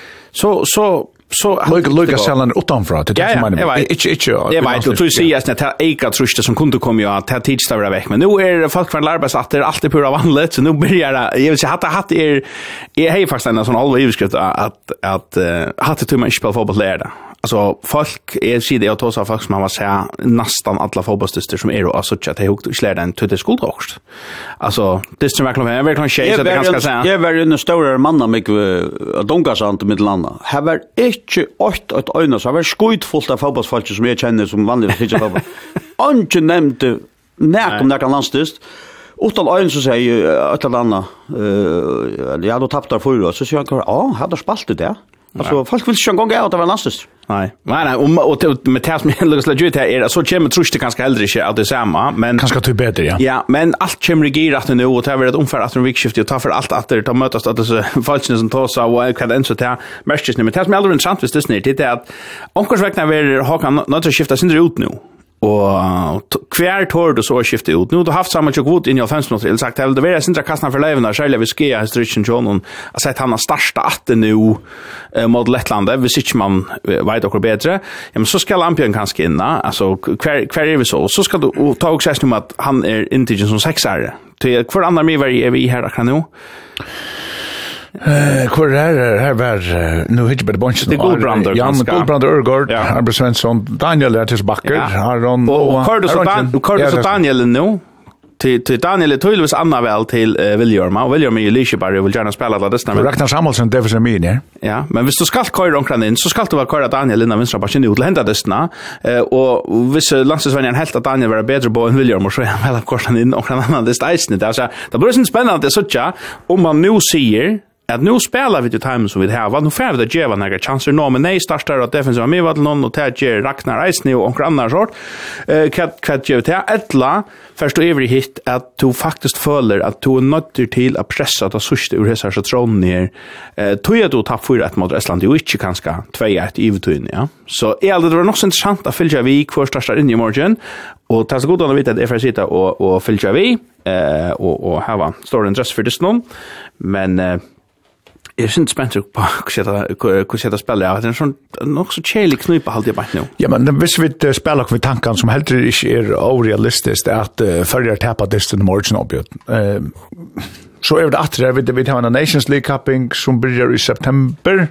Så så så Lucas Lucas Allen utanför det är som man inte inte jag vet du tror sig att det eka trusta som kunde komma ju att tidsstavra väck men nu är det folk från arbetsatt det alltid på vanligt så nu börjar det jag vill säga att hatt är är hej faktiskt en sån allvar överskrift att att hatt det man spel fotboll lärda. Alltså folk är sida jag tar så folk som man var säga nästan alla fotbollsstyster som är då alltså att det huggt slår den till det skoldragst. Alltså det som verkligen är verkligen tjej så det ganska säga. Jag var en stor manna med Dongasant med landa. Här var inte åt ett öna så var skojt fullt av fotbollsfolk som jag känner som vanliga fotboll. Inte nämnde när kom där kan landstist. Utan ögon så säger ett eller annat eh jag då tappar för så så jag ja, hade spalt det där. Alltså folk vill ju en gång att det var nastigt. Nej. Nej, nej, och, och med det som jag lukas legit här är så kommer trust det ganska äldre inte att det är samma, men kanske typ bättre ja. Ja, men allt kommer regerat nu och det har varit omfär att en vikskifte och ta för allt att det tar mötas att det falskne som tar så och kan inte så ta märkes men det som är aldrig intressant visst det är det att omkorsvägna vill ha kan något skifta sin ut nu. Och kvar tår du så skifta ut. Nu har du haft samma tjockwot in i femton minuter. Eller sagt, det vill vara sintra kastna för levna. Själva vi skia historien John och har sett han har starta att det nu mot Lettland. Hvis inte man vet också bättre. Ja, men så ska Lampion kanske inna. Alltså, kvar, kvar är vi så. Så ska du ta också om att han är intigen som sexare. Till för andra mig är vi här akkurat nu. Eh, kvar är här var nu hit på det bunch. Det går brander. Jan Goldbrander Örgård, Arbet Svensson, Daniel Ertis Backer, Aron och Curtis och Curtis och Daniel nu. Till till Daniel är tydligvis Anna väl till William och William är ju lite bara vill gärna spela alla dessa. Ragnar Samuelsson det för mig ner. Ja, men hvis du ska köra omkring in så ska du vara köra Daniel innan vänstra backen ut hända dessa. Eh och hvis landslagsvänjan helt att Daniel var bättre på än William och så är väl korsan in och en annan det stäsne där så det blir så spännande så tjå om man nu ser att nu spelar vi till time som vi har. Vad nu får vi det ge några chanser nå, men nej startar att defensiva med vad någon och tar ger Ragnar Eisne och några andra sort. Eh kat kat ju till ettla först och every hit att du faktiskt följer att du nötter till att pressa att sista ur hesa så tron ner. Eh tog jag då tapp för ett mot Estland och inte kanske två ett i utun, ja. Så är det var nog så intressant att följa vi kvar startar in i morgon och ta så gott att veta att F R sitta och och följa vi eh och och ha stor intresse för det någon. Men eh jag är inte spänd på hur sätta spelar. Det är sån nog så kärlig knipa halt jag bara nu. Ja, men hvis vi spelar med tanken som helt inte är orealistiskt att uh, förra tappa distan margin objekt. Uh, så är det att vi vi har en Nations League cupping som börjar i september.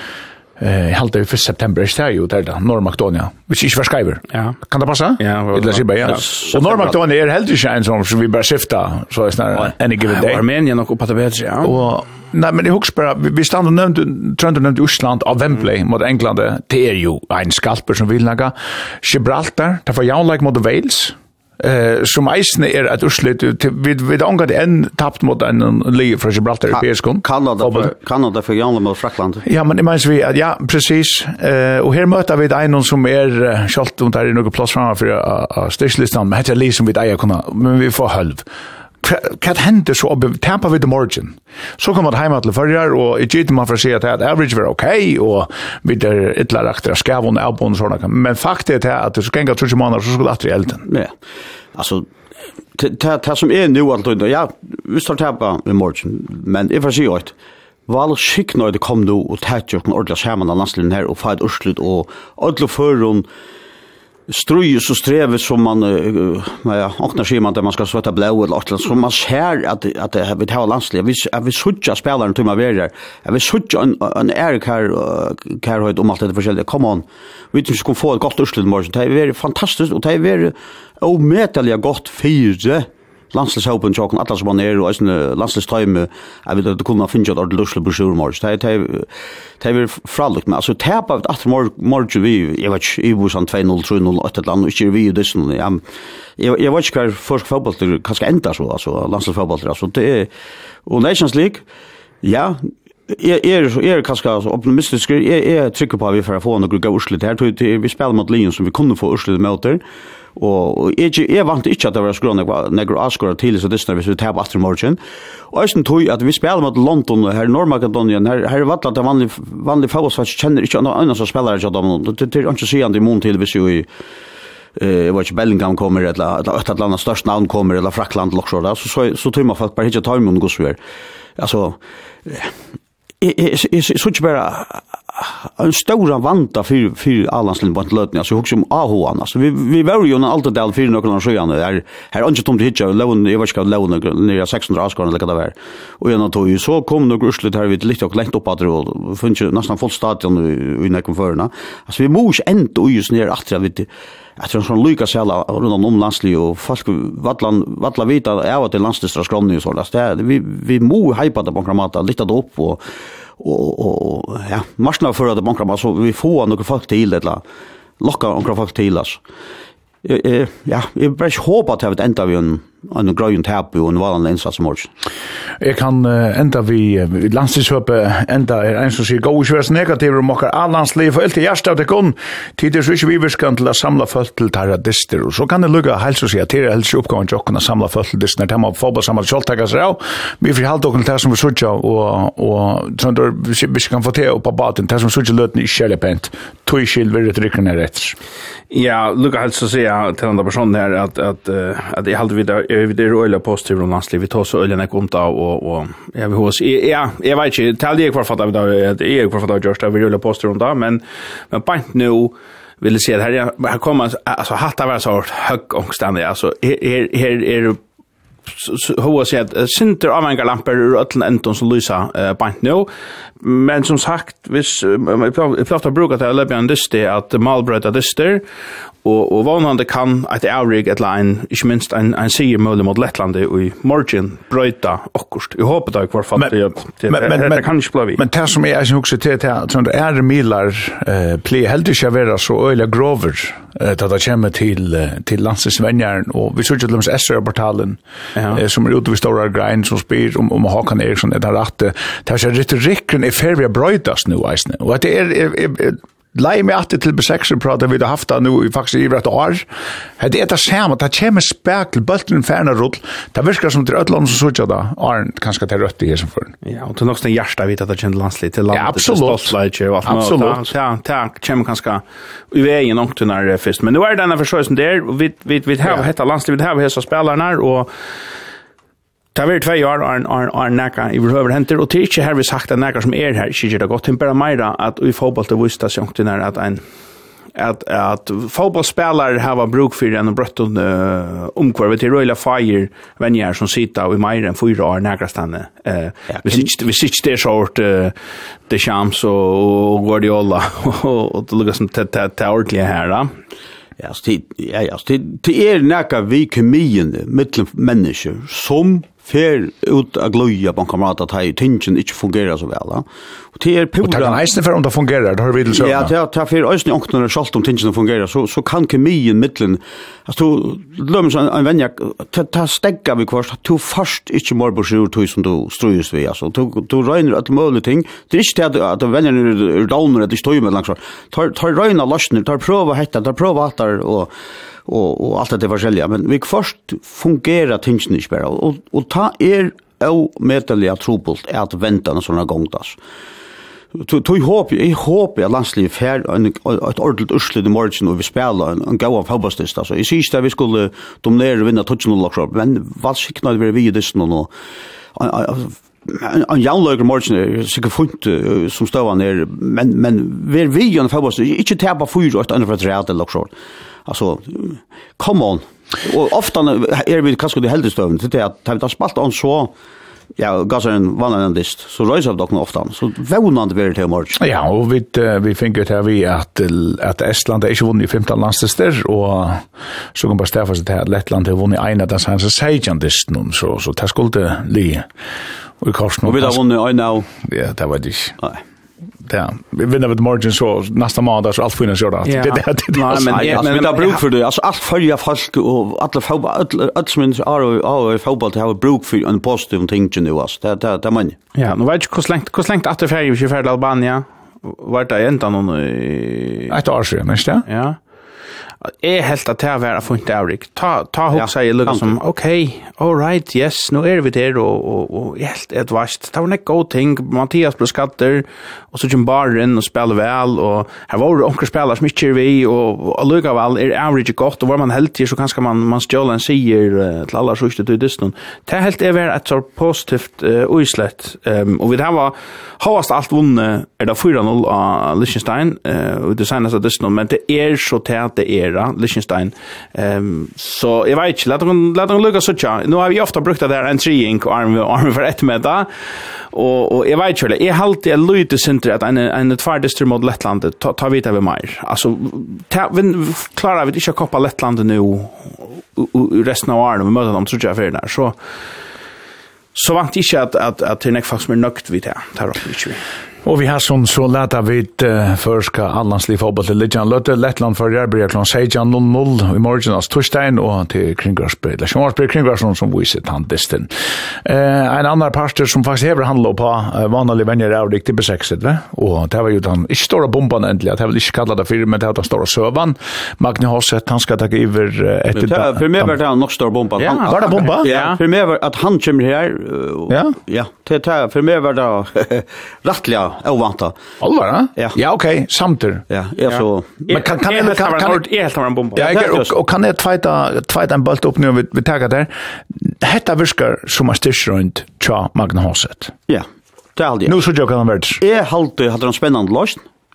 Eh halt det för september är det ju där Norr Macedonia. Vilket är förskriver. Ja. Kan det passa? Ja. Det läser bara. Ja. Och Norr Macedonia är helt inte en som vi bara skifta så är det any given day. Armenien och på det ja. Och nej, men det hooks bara vi stannar nämnt Trent nämnt Island av Wembley mm. mot England. Det är ju en skalper som vill lägga Gibraltar, det var jag like mot Wales. Eh som Eisne är att urslut vi vi angående en tappt mot en liv från Gibraltar i P S K. Kanada för Kanada för Jan mot Frankland. Ja, men det menar vi att ja, precis. Eh och här möter vi en som är skalt och där är några plats framför för statslistan, men det är liksom vi där kunna men vi får halv. Vad händer så tappar vi the margin. Så kommer det hem till förjar och i givet man för sig att det average var okej och vi där ytterligare extra skavon albon såna men faktiskt är att det ska gå tre månader så skulle det reellt. Nej. Alltså det som är nu alltså ja, vi står tappa med margin men det var så att var skick när det kom då och tätt och ordla skärman av landsleden här och fight urslut och alla förron strujus och strevet som man uh, ja, åknar schemat där man ska svetta blå eller något som man ser att att det har vi tar landslag vi vi switcha spelaren till man väder vi switcha en en Erik här här har om allt det forskjellige come on vi tror ska få ett gott urslut morgon det är fantastiskt och det är omätliga gott fyra landslagshopen chocken alla som är och en landslagstime jag vet att det kunde finna ett ordentligt brosjur morgon det är det är fralligt men alltså tappa att morgon vi jag vet i busan två noll tre noll ett land och inte vi det så jag jag vet inte hur försk fotboll det kanske ända så alltså landslagsfotboll alltså det är och Nations League ja är är är kanske optimistisk är är trycker på att vi får få några goda urslut här vi spelar mot Lyon som vi kunde få urslut mot där och är är vant inte att det var skrona några askor till så det när vi tar efter margin och sen tog att vi spelar mot London här Norr Macedonia här här var det vanlig vanlig fotboll känner inte någon annan som spelar jag dem det är inte så i mån till vi så i eh vad Bellingham kommer eller att ett land störst namn kommer eller Frankland också där så så så tror man för att bara hitta tajmen går så här alltså är är så bara en stor vanta för för Allandslind på lötning så också om A H alltså vi vi var ju alltid där för några sjöar där här inte tomt hitcha lån jag vet inte lån ner sexhundra askor eller vad det var och jag tog ju så kom några urslut här vid lite och längt upp att och funns ju nästan full stadion i näkom förna alltså vi måste ändå just ner att vi jag tror som Lucas alla runt om landslig och folk vattlan vattla vita är att det landslistra skramning så där vi vi må hypa det på kramata lite då upp och och och ja marsna för att bankra så vi får några folk till eller locka några folk till oss eh ja jag bara hoppas att det ända vi en en grön tapp och en vanlig insats i morgon. Jag kan ända vi landslagshoppe ända är en som säger gå svårt negativt om och alla landsliv för alltid hjärta det kon tider så vi vill kan till att samla folk till tarra dister och så kan det lugga hälsa sig till hälsa uppgång och kunna samla folk till dister när man får samma skjoltaga så vi får halt och det som vi söker och och så då vi kan få till på baten det som söker lötni i skälepent tog skill vill det rycka ner rätt. Ja, lugga hälsa sig till andra personer här att att att det håller vi där det är öliga positiva landsliv vi tar så öliga konta och och jag vill hos ja jag vet inte täljer jag kvar för att det är kvar för att just vi öliga positiva där men men point nu vill se det här här kommer alltså hatta vara så hög ångstande alltså är är är hur ska jag center av en lampor ur alla änden som lysa point nu men som sagt vis jag pratar brukar att lägga en dyster att malbröta dyster og og vanande kan at Aurig et line ikke minst en en siger mål mot Lettland i margin brøyta akkurst. Jeg håper det i hvert fall men, det, det, men, men, det kan ikke bli. Men det som jeg ikke husker til, sånn det er milar eh, pli heldig ikke være så øyla grover eh, da det kommer til, eh, til landstidsvenjeren, og vi så ikke til S R-portalen ja. eh, som er ute ved Stora Grein som spyr om, om Håkan Eriksson er det rett. Det er ikke retorikken er ferdig å brøytas nå, eisne. Og at det er, er, er, er Lai mig att till besexer prata vi har haft det nu i faktiskt i rätt år. Det är det samma att det kommer spekel bulten färna rull. Det verkar som till ödlan så såg jag då. Arn kanske till rött i här som för. Ja, och till något den hjärta vet att det känns landsligt till landet. Ja, absolut. Absolut. Ja, tack kommer kanske i vägen långt när först. Men nu är det denna försörjning där vi vi vi har heta landsligt vi har hesa spelarna och det har vært två år är är näka i över händer och till har vi sagt att näka som är här inte det gott bara mera att i fotboll det visste sig inte när att en att att fotbollsspelare har bruk för en brutton uh, omkvarvet till Royal Fire vänner som sitter i mer än fyra år nära stanna. Eh vi sitter vi sitter det short de Champs och Guardiola och det lukar som det ordentliga här då. Ja, det ja ja, det det är näka vi kemien mellan människor som fer ut av glöja på kamerat att ha tingen inte fungerar så väl. Och det är pura. Och det kan nästan för om det fungerar, det har vi väl så. Ja, det tar för ösnen och när skalt om tingen fungerar så så kan kemien mellan alltså glöms en vänja ta stäcka vi kvar to först inte mer på sjur to som du ströjs vi alltså du du räner att möjligt ting. Det är inte att vänja nu downer att stå med långt så. Tar tar räna lossna, tar prova hetta, tar prova att och och och allt det var men vi först fungerar tingen inte bara och och ta er o metaliga trubult är att vänta en såna gångtas. Tu tu hopp jag hopp jag landsliv här en ett ordentligt urslut i morgon och vi spelar en en go av fotbollstest alltså i sista vi skulle dominera vinna touchen och lock men vad skicknar vi vi det nu nå en jaunløyger morgen er sikkert funnet som støver ner men, men vi er vi en fotbollstest ikke tappa fyra og et andre for et realt eller lock alltså come on och ofta är vi kanske det heldigstövn till det att ta spalt on så ja gasar en vanlig dist så röjs dock ofta så vånande blir det till morgon. Ja, och vi vi fick det vi att att Estland är inte vunnit i femton landstister och så kan bara stäffa sig till att Lettland har vunnit en av den så säger dist nu så så det skulle li och i korsen och vi har vunnit en now. Ja, det var det. Nej. Ja, vi vinner med margin så nästa månad så allt finns göra. Det det det. Men men vi har bruk för det. Alltså allt följer folk och alla fotboll alla som är fotboll har bruk för en positiv ting nu alltså. Det det det man. Ja, nu vet jag hur länge hur länge att färja vi för Albania. Vart det ända någon ett år sedan, inte? Ja. är helt att det vara funt Erik. Ta ta hopp säger lugg som okej, all right, yes, nu är vi där och och och helt ett vart. Det var en god thing. Mattias blev skatter och så kom bara in och spelade väl och här var det onkel spelare som inte vi och och lugga väl är average gott och var man helt så kanske man man stjäl en siger till alla sjuste till distan. Det är helt är ett så positivt utslätt och vi det här var hast allt vunne är det fyra noll av Liechtenstein och det sägs att distan men det är så tätt det är Liechtenstein. Ehm så jag vet inte, låt dem låt dem lugga så tjå. Nu har vi ofta brukt det där en tre ink och arm arm för ett med där. Och och jag vet inte, är halt det lite center att en en två distrikt mot Lettland ta ta vita över mer. Alltså klarar vi inte att koppa Lettland nu och resten av året vi möter dem tror jag för där. Så så vant inte att att att det faktiskt mer nökt vid det. Tar upp lite. Och vi har som så lätta vid uh, förska allansliv fotboll till Lijan Lotte Lettland för jag börjar klockan sexton noll noll i morgon av torsdagen och till Kringgarsspel. Det som spelar Kringgarsson som visar han distan. Eh en annan pastor som faktiskt har handlat på uh, vanliga vänner av riktigt besexet va och det var ju den inte stora bomban äntligen. Det har väl inte kallat det för men det har den stora sövan. Magne har sett han ska ta över ett det för mig var det nog stor bomba. Ja, var det bomba? Ja, för mig var att han kommer här. Ja. Ja, det för mig var det rättliga ovanta. Allvar? Ja. Ja, okej, samtur. Ja, är så. Men kan kan det kan kan det helt vara en bomb. Ja, och och kan det tvåta tvåta en bolt upp nu vi vi tar där. Detta viskar som är styrst runt Cha Magnahoset. Ja. Det är det. Nu så jag kan vara. Är halt hade en spännande lösning.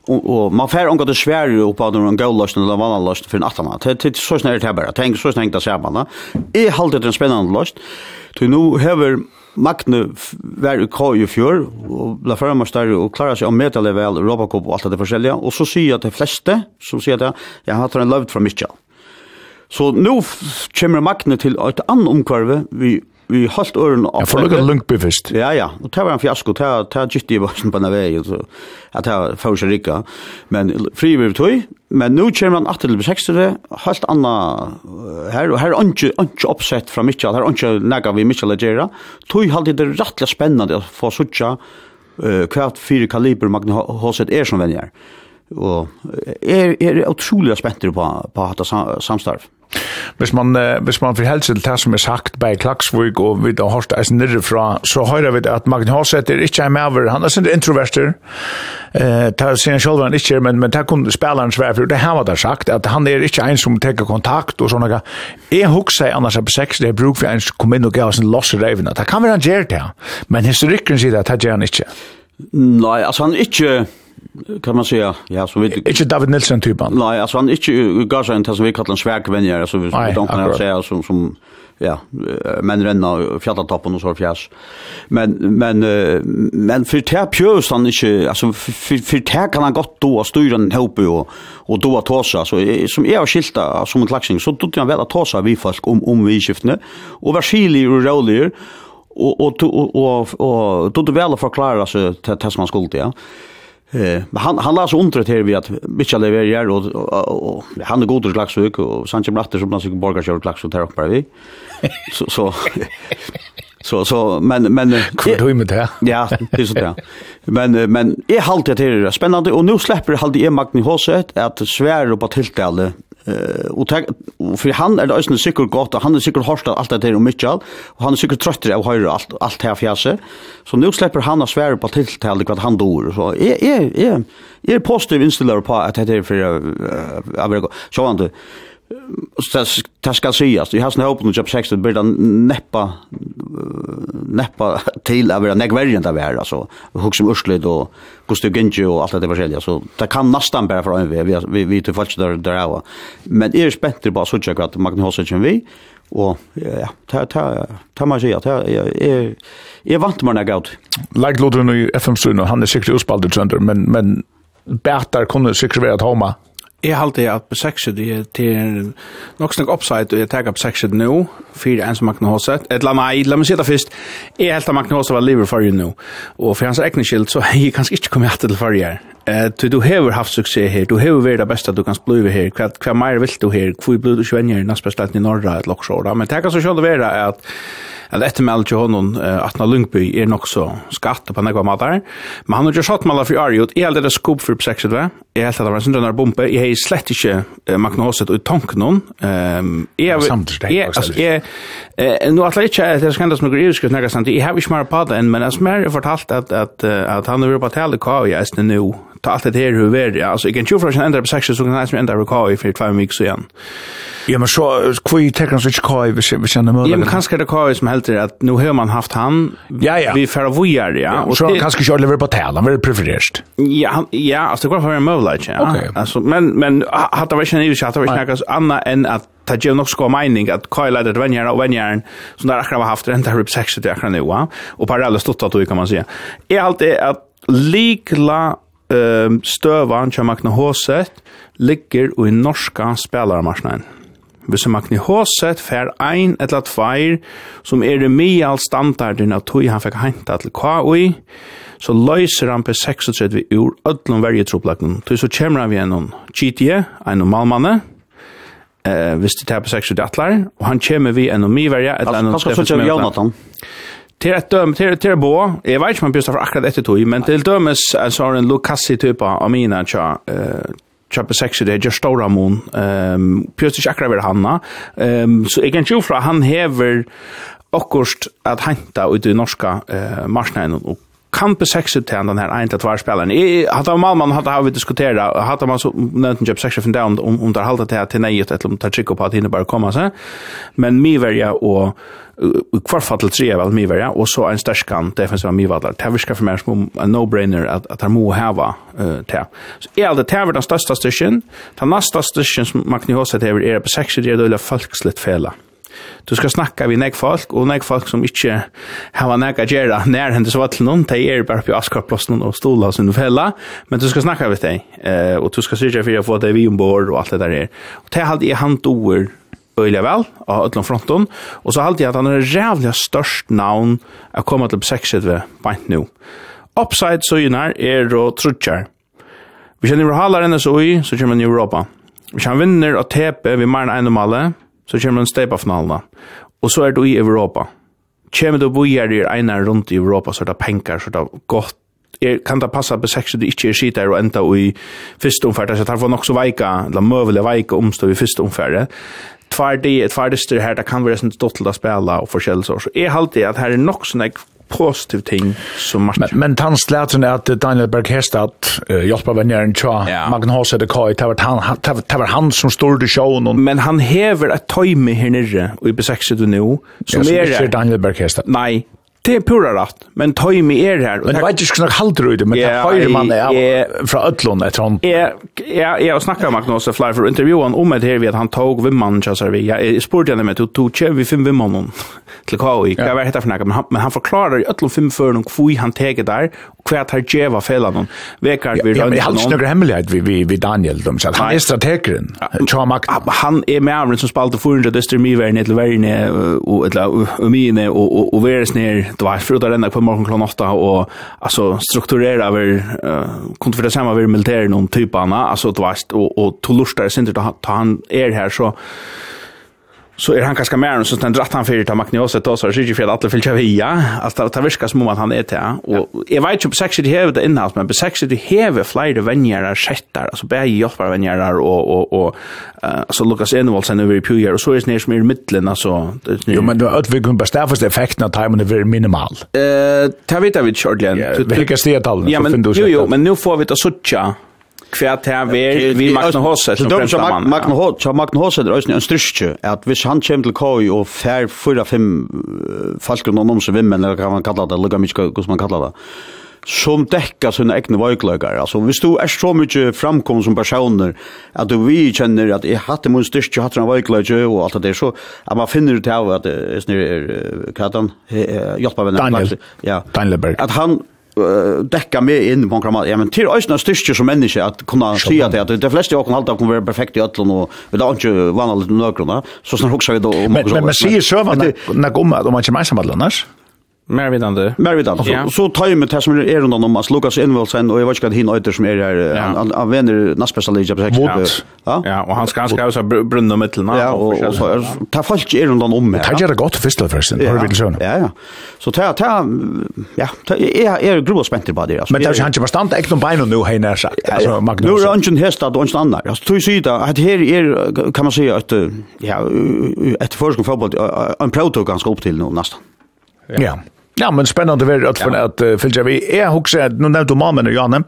och, och man får omgå det svärre upp av en gålöst eller vanlig för en attarna. Det är så snart det här bara. Tänk så snart det samman. Är halvt en spännande löst. Du nu har Magne var i K i fjör och la fram större och klara sig om metalevel, Robocop och allt det forskjelliga. Och så säger jag till flesta som säger att jag har tagit en lovt från Mitchell. Så nu kommer Magne till ett annat omkvarve vi vi halt öron Jag får lukka Lunkby först. Ja, ja. Och det var en fiasko. Det var gitt i varsen på den vägen. Så att det var för sig rikka. Men fri vi tog. Men nu kommer man att till sextio. Helt anna här. Och här är inte, inte uppsett från Mitchell. Här är inte näga vi Mitchell att göra. Tog alltid det rättliga spännande att få sucha uh, kvart fyra kaliber Magne H C är som vänjer. Och är, är otroligt spännande på, på att ha samstarv. Hvis man, hvis man får helse til det som er sagt bei Klaksvik og vi har hørt eisen nirrifra, så hører vi at Magne Håseth er ikke en maver, han er sin introverter, eh, det sier han selv han ikke, men, men det kunne spilleren svære, for det her var det sagt, at han er ikke en som teker kontakt og sånne. Jeg husker seg annars på sex, det er bruk for en som kom inn og gav sin losse revene, det kan være han gjør det, men historikken sier at det gjør han ikke. Nei, altså han er ikke... kan man säga ja så vet inte David Nilsson typen. Nej, alltså han inte går så inte som vi kallar en svärkvänjer alltså vi don't kan säga som som ja men renna fjälltoppen och så fjärs. Men men men för terpjös han inte alltså för för ter kan han gott då styra en hope och och då att tåsa så som är skilta som en klaxing så då kan väl att tåsa vi folk om om vi skiftne och varsili och roller och och och och då det väl förklara så att man skulle ja. Eh, men han han läser ontret här vi att Mitchell levererar och, och, och han är god i Klaksvik och Sanchez Blatter som bland sig borgarkör Klaksvik där uppe vi. Så så så så men men kul då med det. Ja, det är så där. Men men är halt det här spännande och nu släpper halt det Magne Håseth att svär på tilltale eh och för han är det ösnen säkert gott och han är säkert hårt allt det där om Mitchell och han är säkert trött av höra allt allt här fjässe så nu släpper han att svära på tilltal vad han dår så är är är är positiv inställd på att det är för jag så han det ska sägas jag har snö öppnat jobb sex det blir näppa näppa till över en variant av här alltså hur som Urslid och Gustav Ginge och allt det var själva så det kan nästan bara för vi vi vi, vi till fallet där där är men är spänt bara så check att Magne Håseth vi och ja ta ta ta man säga att är är är vant man är gott like låter nu F M Sun och han är säkert uspaldet sönder men men bättre kunde säkert vara att homa. Jeg halte at på sexet det er til nok snakk upside og jeg tar på sexet nå for en som Magne Håseth. Et la meg, la meg si det først. Jeg halte at Magne Håseth var livet for nå. Og for hans egne skilt så er jeg kanskje ikke kommet til forrige. Uh, du har haft success her. Du har vært det beste du kan bli her. Hva, hva mer vil du her? Hvor blir du ikke venner i næstbestelet i Norra et loksår? Men det kan så selv være at att ettermeld til honom uh, Atna Lundby er nok så skatt på nekva matar. Men han har ikke satt maler for Ariot. Jeg heldte det skup for sexet, va? Jeg heldte det var en sånn denne bombe. Jeg har slett ikke uh, Magne Håseth ut tanken noen. Um, jeg jeg nu at jeg ikke er det skjent som jeg går i utskrift nekka samtidig. Jeg har ikke mer på det enn, men jeg har fortalt at, at, at han har vært på tale hva i eisne nå. Ta alt det her hur är det alltså jag kan ju för att ändra på sexet så kan jag ändra rekord för två veckor så igen. Ja men så kvui teknar så inte kvar vi vi känner möjligt. Ja men kanske det kvar som helt att nu har man haft han ja, ja. vi för vojar ja och så kanske kör lever på täl han vill prefererat. Ja ja alltså det går för en möjlighet ja. Okay. Alltså men men hade vi känner ju att det var snackas Anna än att ta ju nog ska mening att Kyle det vänjer och vänjer som där akra har haft rent rip sexet akra nu va och parallellt stått att kan man säga. Är alltid att likla Um, støvan til Magne Håseth ligger i norska spelarmarknaden. Hvis Magne Håseth får ein eller tvær som er det mye standarden av tog han fikk henta til K I, så løser han på seksogtredve ur ødlom vergetropplakken. Så kommer han ved en G T E, en normalmanne, uh, hvis det tar på seksogtredve atler, og han kommer ved en mye-verge, eller en Steffens Møtland. Jonathan? Til et døm, til, til bo, jeg vet ikke om man bjørster for akkurat etter tog, men til dømes så har en Lucassi-type av mina tja, uh, tja på sexet, det er just stora mån, um, bjørster ikke akkurat ved Hanna, um, så jeg kan tjo fra han hever akkurst at henta ut i norska uh, marsnaden, og kan besexet till den här en till två spelaren. I hade Malman hade har vi diskuterat hade man så nämnt jobb section från down om om där hålla till till nej eller om tar tryck på att hinna bara komma så. Men Miverja och kvarfall tre väl Miverja och så en starkan defensiva Mivadar. Det viskar för mig som en no-brainer att att han må hava eh till. Så är det tävlar den största stationen. Den nästa station som Magni Hosse det är på section det är det folksligt fälla. Du ska snacka vi nek folk och nek folk som inte har näka gera när hände så vart någon ta er bara på askarplossen och stolar sin fälla men du ska snacka med dig eh och du ska sörja för att få det vi ombord och allt det där är. Och det hade i hand ord öliga väl av utlån fronten och så hade jag att han är jävla störst namn att komma till sexet ved point nu. Upside så är är då trutchar. Vi känner vi håller den så i så kommer i Europa. Vi kan vinna och tepe vi mer än normala så kommer man stepa finalerna. Och så är det i Europa. Kommer du bo här i ena runt i Europa så det pengar så det gott. Er, kan det passa på sex det inte är skit där och ända i första omfärd så tar får också vika la möjliga vika omstå i första omfärd. Tvär det ett färdister här det kan vara sånt stort att spela och forskell så är alltid att här är nog såna positiv ting som match. Men, men tannsläten är att Daniel Bergstad uh, hjälper vänjaren tja ja. Magnus Hosse det kai det var han det var han som stod i showen och men han häver ett time här nere och i besexet nu som ja, är det Daniel Bergstad. Nej. Det är pura rätt, men time är här. Men det var inte så halter ut men det höjer man är från Ötlund ett sånt. Ja, ja, jag snackar med Magnus och Fly för intervjun om det här vid att han tog vem man så vi. Jag spurgade honom med to tjugo vi fem vem man till K I. Jag vet inte för något men han men han förklarar i Ötlund fem för någon kvui han tar där och kvart har Jeva fällan någon. Vekar vi runt. Jag har några hemlighet vi vi vi Daniel de så han är strategern. Han är med Armin som spaltar fyrahundra dyster miver ner till värne och eller mine och och värre ner det var för att renna på morgon klockan åtta och alltså strukturera över uh, konfederera samma över militär någon typ av alltså det var och och Toulouse sen då han är här så så är han ganska mer så den dratt han för att Magnus och så är det ju för att alla vill via alltså det verkar som att han är till och jag vet ju på sex det har det innan men på sex det har flera vänner sättar alltså bä jobbar vänner och och och alltså Lucas Enwall sen över i Pujer och så är det ner som i mitten alltså jo men då att vi kan bestämma för effekten att timern är very minimal eh tar vi det vid shortland vilka stetal ja men jo jo men nu får vi ta sucha kvärt här vi vi Magnus Hosse som främsta man Magnus Hosse Magnus Hosse det är en styrke att hvis han kommer till K I och fär fyra fem folk och någon som vimmen eller kan man kalla det lugga mycket hur man kallar det som täcka sina egna vajklagar alltså hvis du är så mycket framkom som personer att du vi känner att jag hade mun styrke hade en vajklagar och allt det så att man finner ut att det är snir katan hjälpa vänner ja Daniel att han täcka med in på kramat ja men till ösna styrke som människa att kunna se att det de flesta jag kan alltid kommer vara perfekt i öllon och vi då inte vanligt nökrona så snart också då om men men ser så vad när kommer om man inte mer annars mer vidande mer vidande så så tar ju med det som är runt om oss Lucas Enwall sen och jag vet inte att hin öter som är här han vänner nästspecialist på sex ja ja och han ska ska så brunna mittelna ja och så ta folk är runt om här det har gått första förresten har vi så ja ja så ta ta ja är är grupp spänt på det alltså men det har inte bestämt äkta bein nu här när sagt alltså Magnus nu är ungen häst att och andra alltså du ser att här är kan man säga att ja ett forskning fotboll en proto ganska upp till nu nästan ja ja men spännande det att för att fylla vi är också nu när du mamma och Janne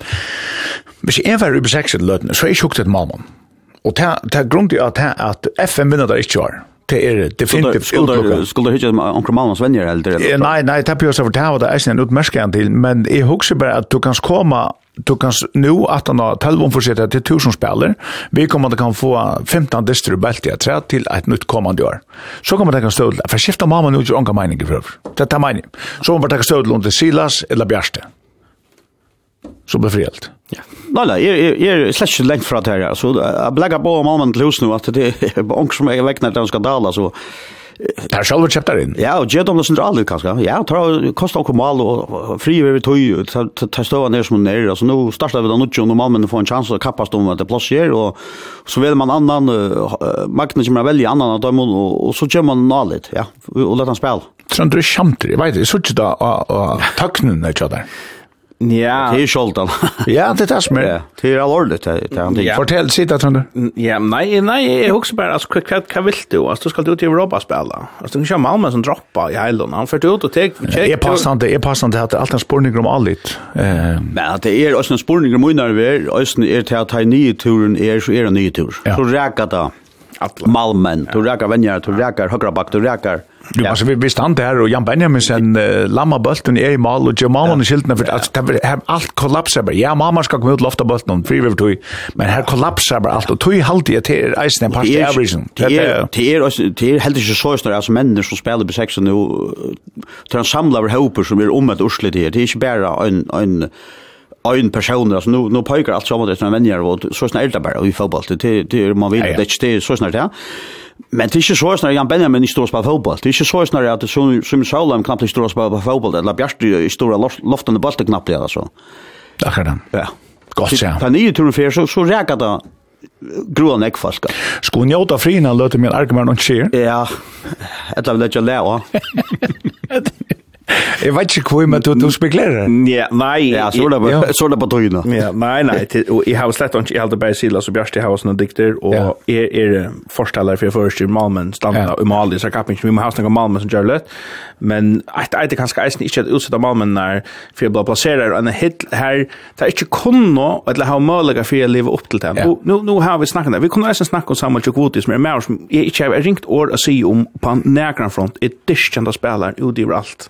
hvis jag är över sex löten så är jag också mamma och ta ta grund i att att F M vinner det inte var det är definitivt skulle skulle hitta onkel Magnus vänner eller nej nej tappar jag så för det där är en utmärkan till men jag också bara att du kan komma du kan nu att han har tolv omforsätta till tusen spelare vi kommer att kan få femton distribelt jag tror till ett nytt kommande år så kommer det kan stå för skifta mamma nu ju onka mening för det tar mening så om det kan stå under Silas eller Bjärste så befrielt ja nej nej är är slash längt för att här så jag lägger på mamma till hus nu att det är onkel som är väcknar den ska dala så där själva chapter in ja och ge dem det centralt kanske ja tar kostar också mal och fri över tog ta stå ner som ner alltså nu startar vi då nu och normal men får en chans att kappas dem att det placerar och så vill man annan Magnus som välja annan då och så kör man nalet ja och låt han spela tror du skämtar jag vet det så inte då och tacknen där chatta Ja. Det är Scholtan. Ja, det är som är. Det är allordet det han tänker. Fortell sitta Trondor. Ja, nej, nej, jag också bara alltså vad vad vill du? Alltså du ska ut i Europa spela. Alltså du kan Malmö som droppar i Highland. Han för ut och ta check. Jag passar inte, jag passar inte att allt en spårning om allt. Eh, men det är också en spårning om när vi är, också är till att ta ny turen är så är en ny tur. Så räcker det. Malmen, du räcker vänjer, du räcker högra back, du räcker. Jo, alltså vi vi stand där och Jan Benjaminsen uh, lamma bulten i mål och Jamal och skiltna för alltså det här allt kollapsar bara. Ja, mamma ska komma ut lofta bulten och free river tog. Men här kollapsar bara allt och tog halt det till isen past the average. Det är det är det är helt inte så snarare alltså människor som spelar på sex och nu tar en samlar hopper som är om ett ursligt det. Det är inte bara en en en person alltså nu nu pojkar allt som det som vänner och så snart det bara i fotboll det det man vill det är så snart det. Men det är inte så snarare Jan Benjamin i stor spel fotboll. Det är inte så snarare att det som som Saulem knappt i stor spel fotboll eller Bjärst i stora loftande bollar knappt det alltså. Akkurat. Ja. Gott så. Ta ny tur för så så räcker det grön äggfaska. Skulle njuta frina låter mig argument och share. Ja. Det är väl det jag lär. Jag vet inte hur men du du spekulerar. Ja, nej. Ja, så där så där på tryna. Ja, nej nej, och I har slätt inte helt bara sila så Bjärst i hus någon dikter och är är förställare för första Malmen standa i Malmö så kapen vi måste ha Malmö som gör lätt. Men att det kanske är inte att utsätta Malmön när för att placera en hit här det är inte kunna eller ha möjlighet för att leva upp till det. Och nu nu har vi snackat där. Vi kunde nästan snacka om Samuel Chukwuti som är med som inte har ringt ord att se om på nägra front ett diskända spelare ut i allt.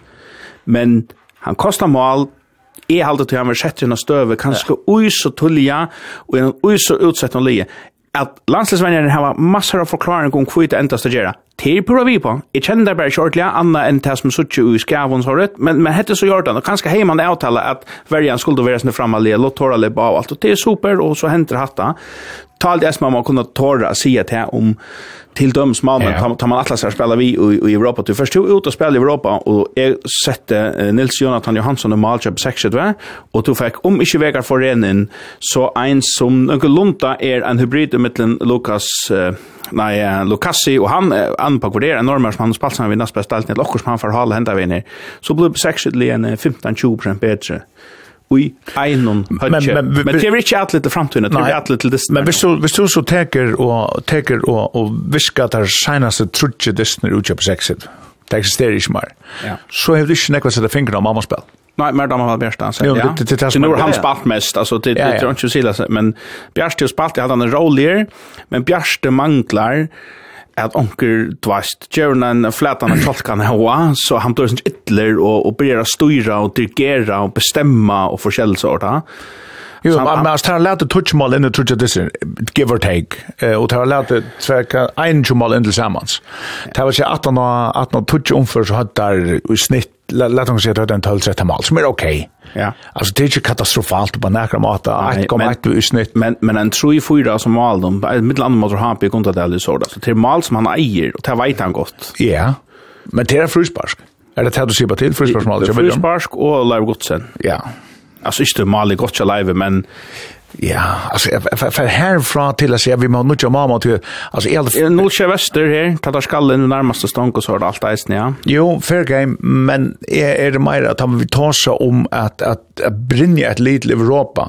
Men han kostar mål är halt att han har sett en stöve kanske oj så tulliga och en oj så utsatt och lie att landslagsvännerna har massor av förklaringar om hur det ändå ska göra. Till på vi på. Jag känner det bara shortly Anna en test med such i skavons har det men men hette så gjort det kanske hemma det avtala att varje skulle vara sen fram alle lottora le ba allt och det är super och så händer hatta. Talade jag man kunna torra se att här om till döms Malmö ja. tar man Atlas här spelar vi i, i Europa till först ut och spela i Europa och jag sätter eh, Nils Jonathan Johansson och Malchab sex va och då fick om inte vägar för en så en som Onkel Lunta är en hybrid mellan Lucas eh, nej Lucasi och han an på det enorma som han spelar vid nästa stället till och som han förhåller hända vinner så blev sex en femton tjugo procent bättre. Ui, einon men men men det är inte att lite framtiden det är att lite det men visst så visst så täcker och täcker och och viskar där senaste trutche destiny ut på sexet det existerar inte mer ja så har du inte något att tänka om mamma spel nej mer de har Bjärsta så ja det det är nog han spalt mest alltså det det tror inte så sig men Bjärsta spalt hade en roll här men Bjärsta manglar att onkel tvast Jordan flätan och tolkan hoa så han tar sin ytler och och börjar styra och dirigera och bestämma och forskjell sorta. Jo, men jag har lärt att touch mål in och touch this give or take och har lärt att tväcka en mål in tillsammans. Det var så att han att han touch om för så hade där i snitt låt oss säga att den tolv tretton mål som är okej. Ja. Alltså det är inte katastrofalt på några mat att komma ett i snitt men men en tre fyra som mål de mellan motor har på kontra det så där så det är mål som han äger och det vet han gott. Ja. Men det är frispark. Är det att du ser på till frisparksmål så frispark och Live Godsen. Ja. Alltså inte mål i gott live men ja, alltså för, för härifrån till att säga vi må nog mamma till alltså el Nolsjö Väster här tar skallen närmaste stånk och så har allt ästen ja. Jo, fair game, men är, är det mer att vi tar så om att att, att brinja ett litet Europa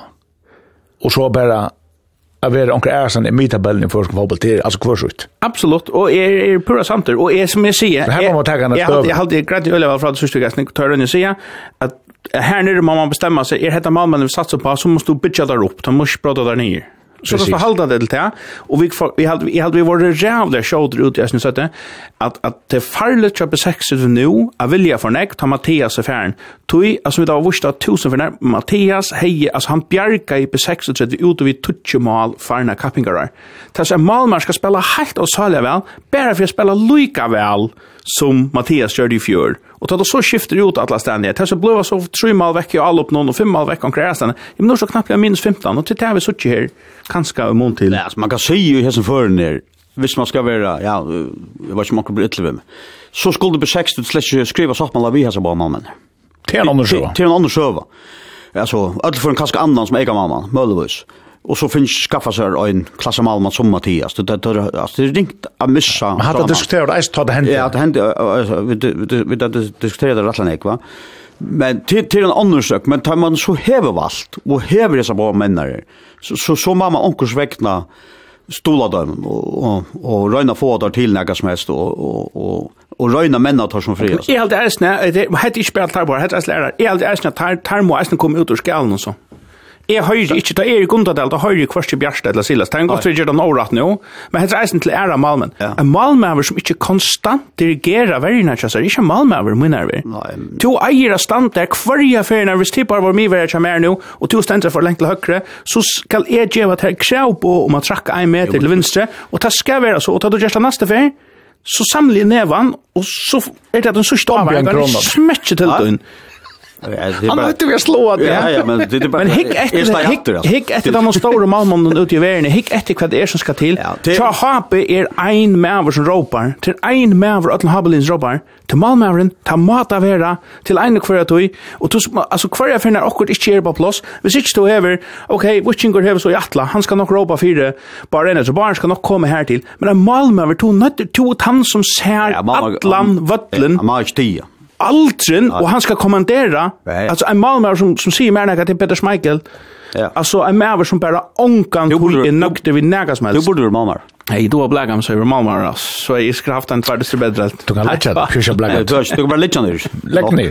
och så bara att vara onkel Ersan i mittabellen för fotboll till alltså kvarsut. Absolut och är är pura santer och är som jag säger här kommer ta kan jag jag hade grad öle väl från första gången tar den ju säga att här när man bestämmer sig är detta Malmö vi satsar på så måste du bitcha där upp de måste prata där nere så det ska hålla det till och vi vi hade vi hade vi var jävla shoulder ut jag syns att att att det farligt köpa sexet nu av vilja för näck ta Mattias affären tog alltså vi då visste att tusen för Mattias hej alltså han bjärka i på sexet så vi ut och vi touch mål farna kappingar tas en Malmö ska spela helt och så väl bara för att spela lika väl som Mattias gjorde i fjör och då så skiftar ut Atlas där det så blev så tre mål veck och all upp någon och fem mål veck och kräsen men nu så knappt jag minus femton och till det vi så här kanske om till ja så man kan se ju här som för ner visst man ska vara ja vad som man kan bli ytterligare så skulle på sexton slash skriva så att man vi har så bara mannen till en annan så till en annan server alltså alltså för en kanske annan som äger mamma möjligtvis och så finns skaffa sig en klass av Malmö som Mattias. Det det alltså det är ringt att missa. Man hade diskuterat att ta det hände. Ja, det hände vi vi vi diskuterade det rätt länge va. Men till till en annan sak, men tar man så häver valt och häver dessa bra människor. Så så så mamma onkurs väckna stola dem och och och röna få där till några som helst och och och och röna män att ta som fria. Jag hade är snä det hade inte spelat tar bara hade lära. Jag hade är snä tar tar må är snä komma ut ur skallen och så. Jag har ju inte ta Erik Gundadal då har ju kvart i Bjärsta eller Silas. Det har gått för att göra den orätt nu. Men det är inte till ära Malmö. En Malmö som inte konstant dirigerar värjorna så är inte Malmö min nerver. Du äger stand där kvarja för när vi stippar var mig värja mer nu och du ständer för längt till högre så ska jag ge vad här krav på om att tracka en meter till vänster och ta ska vara så och ta då just nästa för så samlar nävan och så är det den så stavar smäcker till den. Han har inte vi slå att ja ja men det är bara men hick efter hick efter de stora Malmön ut i världen hick efter vad det är som ska till. Så hape är en mäver som ropar till en mäver att Habelins ropar till Malmören ta mata vara till en kvaratoy och då alltså kvar för när akkurat inte är på plats. Vi sitter då över okej watching går have så i Atla han ska nog ropa fyra bara en så barn ska nog komma här till men en Malmöver tog nötter tog han som ser Atlan vattlen March Altren och han ska kommandera alltså en Malmö som som säger mer negativt Peter Schmeichel. Ja. Alltså en Malmö som bara onkan på en nökte vid nägas med. Du borde du Malmö. Nej, då blägam så över Malmö så jag ska haft en tvärdes bättre. Du kan lägga pusha blägam. Du ska bara lägga ner. Lägg ner.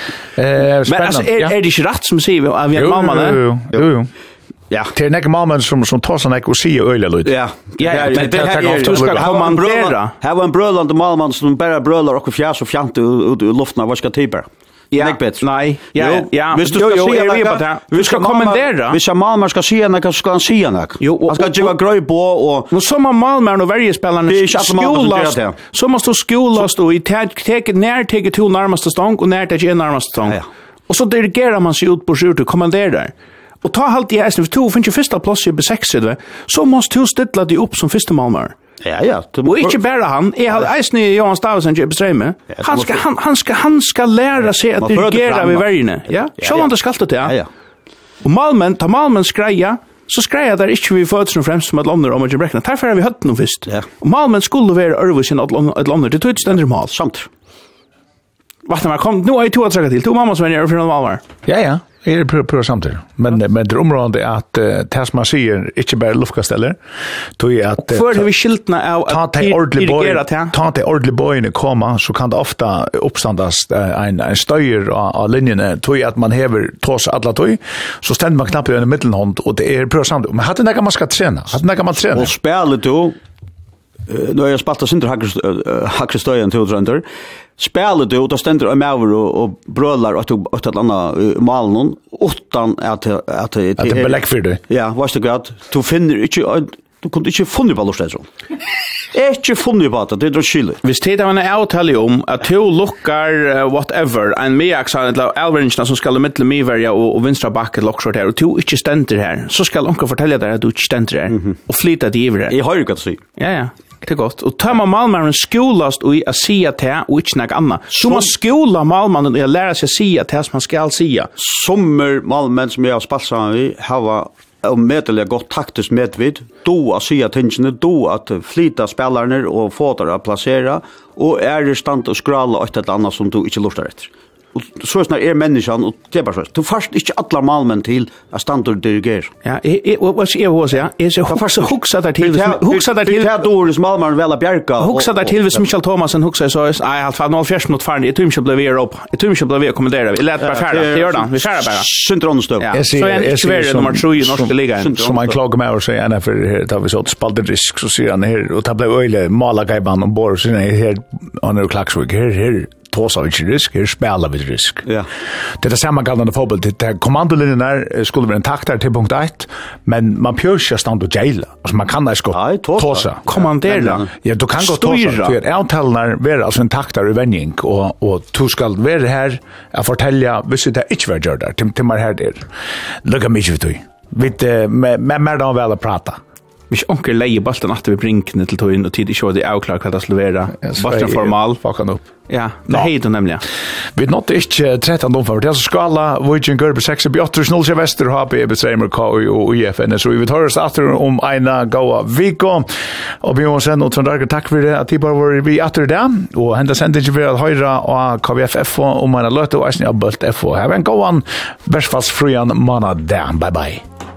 Eh men alltså är, är det inte rätt som säger att vi är Malmö? Jo, jo, jo. Ja, det är näka Malmö som som tar såna och ser öle lite. Ja. Ja, det det här du ska kommandera. Här var en bröllande Malmö som bara brölar och fjärs och fjant ut ur luften vad ska typer. Ja, nej. Ja, ja. Vi ska se på det. Vi ska kommandera. Vi ska Malmö ska se när ska han se när. Han ska ge gröj på och och som Malmö och varje spelare skolas. Så måste du skolas då i take när take till närmaste stång och när det är närmaste stång. Och så dirigerar man sig ut på skjut och kommanderar. Och ta halt i hästen för två finns ju första plats i B sex så måste du ställa dig upp som första Malmö. Ja ja, och inte bara han, är han äsn i Johan Stavsen i beströmme. Han ska han han ska han ska lära sig att dirigera vid värjorna. Ja, så han det ska det ja. Ja. Och Malmö, ta Malmö skreja, så skreja där inte vi föds och främst som ett land om att bräckna. Därför har vi hött nu först. Och Malmö skulle vara övervuxen ett land det tog ett ständer mal samt. Vart när kom nu är två att säga till. Två mamma som är från Malmö. Ja ja. Är det på på samtidigt. Men men det området att Tasman säger inte bara luftkasteller. Då är att för vi skiltna av att ta ordentlig boy ta det ordentlig boy komma så kan det ofta uppstandas en en stöjer av linjen då är att man häver tås alla då så ständer man knappt i en mittelhand och det är på samtidigt. Men hade det kan man ska träna. Hade det kan man träna. Och spela då då jag spaltar sin hackstöjen till runt spelar du då ständer en maver och brölar att att ett annat mål någon utan att att att det är belägg för det. Ja, vad ska jag du finner inte du kunde inte funna på det så. Inte funna på det det är skilligt. Vi sted av en avtal om att två lockar whatever en meax har ett Alvarensna som ska mittla miverja och vänstra backen lockshort här och två inte ständer här så ska onkel fortälja där att du inte ständer här och flytta det över. Jag har ju gott se. Ja ja. Det är gott. Och tar man Malmö skolast och att säga till och inte något annat. Så man skola Malmö och lära sig säga till som man ska säga. Sommer Malmö som jag har spalsat i har och medelig gott taktiskt medvid då att säga tingene då att flytta spelarna och få det att placera och är det stand och scrolla och ett annat som du inte lustar efter. Och så är det är människan och det är bara så. Du först inte alla Malmön till att stanna och dirigera. Ja, vad ska jag säga? Är så först huxa där till huxa där till det då Malmön väl bjärka. Huxa där till Michael Thomasen huxa så är i alla fall noll fjärs mot fan. Jag tror inte blev vi upp. Jag tror inte blev vi kommendera. Vi lät bara färda. Det gör det. Vi färda bara. Syndrom stöv. Så är det Sverige nummer tre i norska ligan. Som man klagar med och säger för det har vi så spaltat risk så ser han här och ta blev öle mala gaiban och bor så här on the Klaxvik här här tåsa inte risk, här spelar vi risk. Ja. Det är det samma gallande fotboll. Det är kommandolinjen där skulle vara en takt där till punkt ett, men man pjörsar stand och jaila. Alltså man kan inte gå tåsa. Kommandera. Ja, du kan gå tåsa. För avtalen är alltså en takt där i vändning och, och du ska vara här att fortälja hvis det inte var gör där till, till man här där. Lugga mig ut. Vi med mer då väl att prata. Hvis onker leie bolten att vi brinkne til tog inn og tid i sjå det avklar hva det skulle være. Bolten formal. Fakan upp. Ja, det er heit nemlig. Vi nådde ikke tretton domfavert. Det er altså skala, Viking Gørbe seks, Bjottrus, Nolsje Vester, H B, Betreimer, K og I F N. Så vi vil høre oss atter om eina gaua viko. Og vi må sende ut fra Darger, takk for det, at de bare var vi atter det. Og henda sendte ikke for at høyre og K V F F om eina løte og eisne av Bølt F. Have en gåan, versfallsfrujan månad. Bye bye.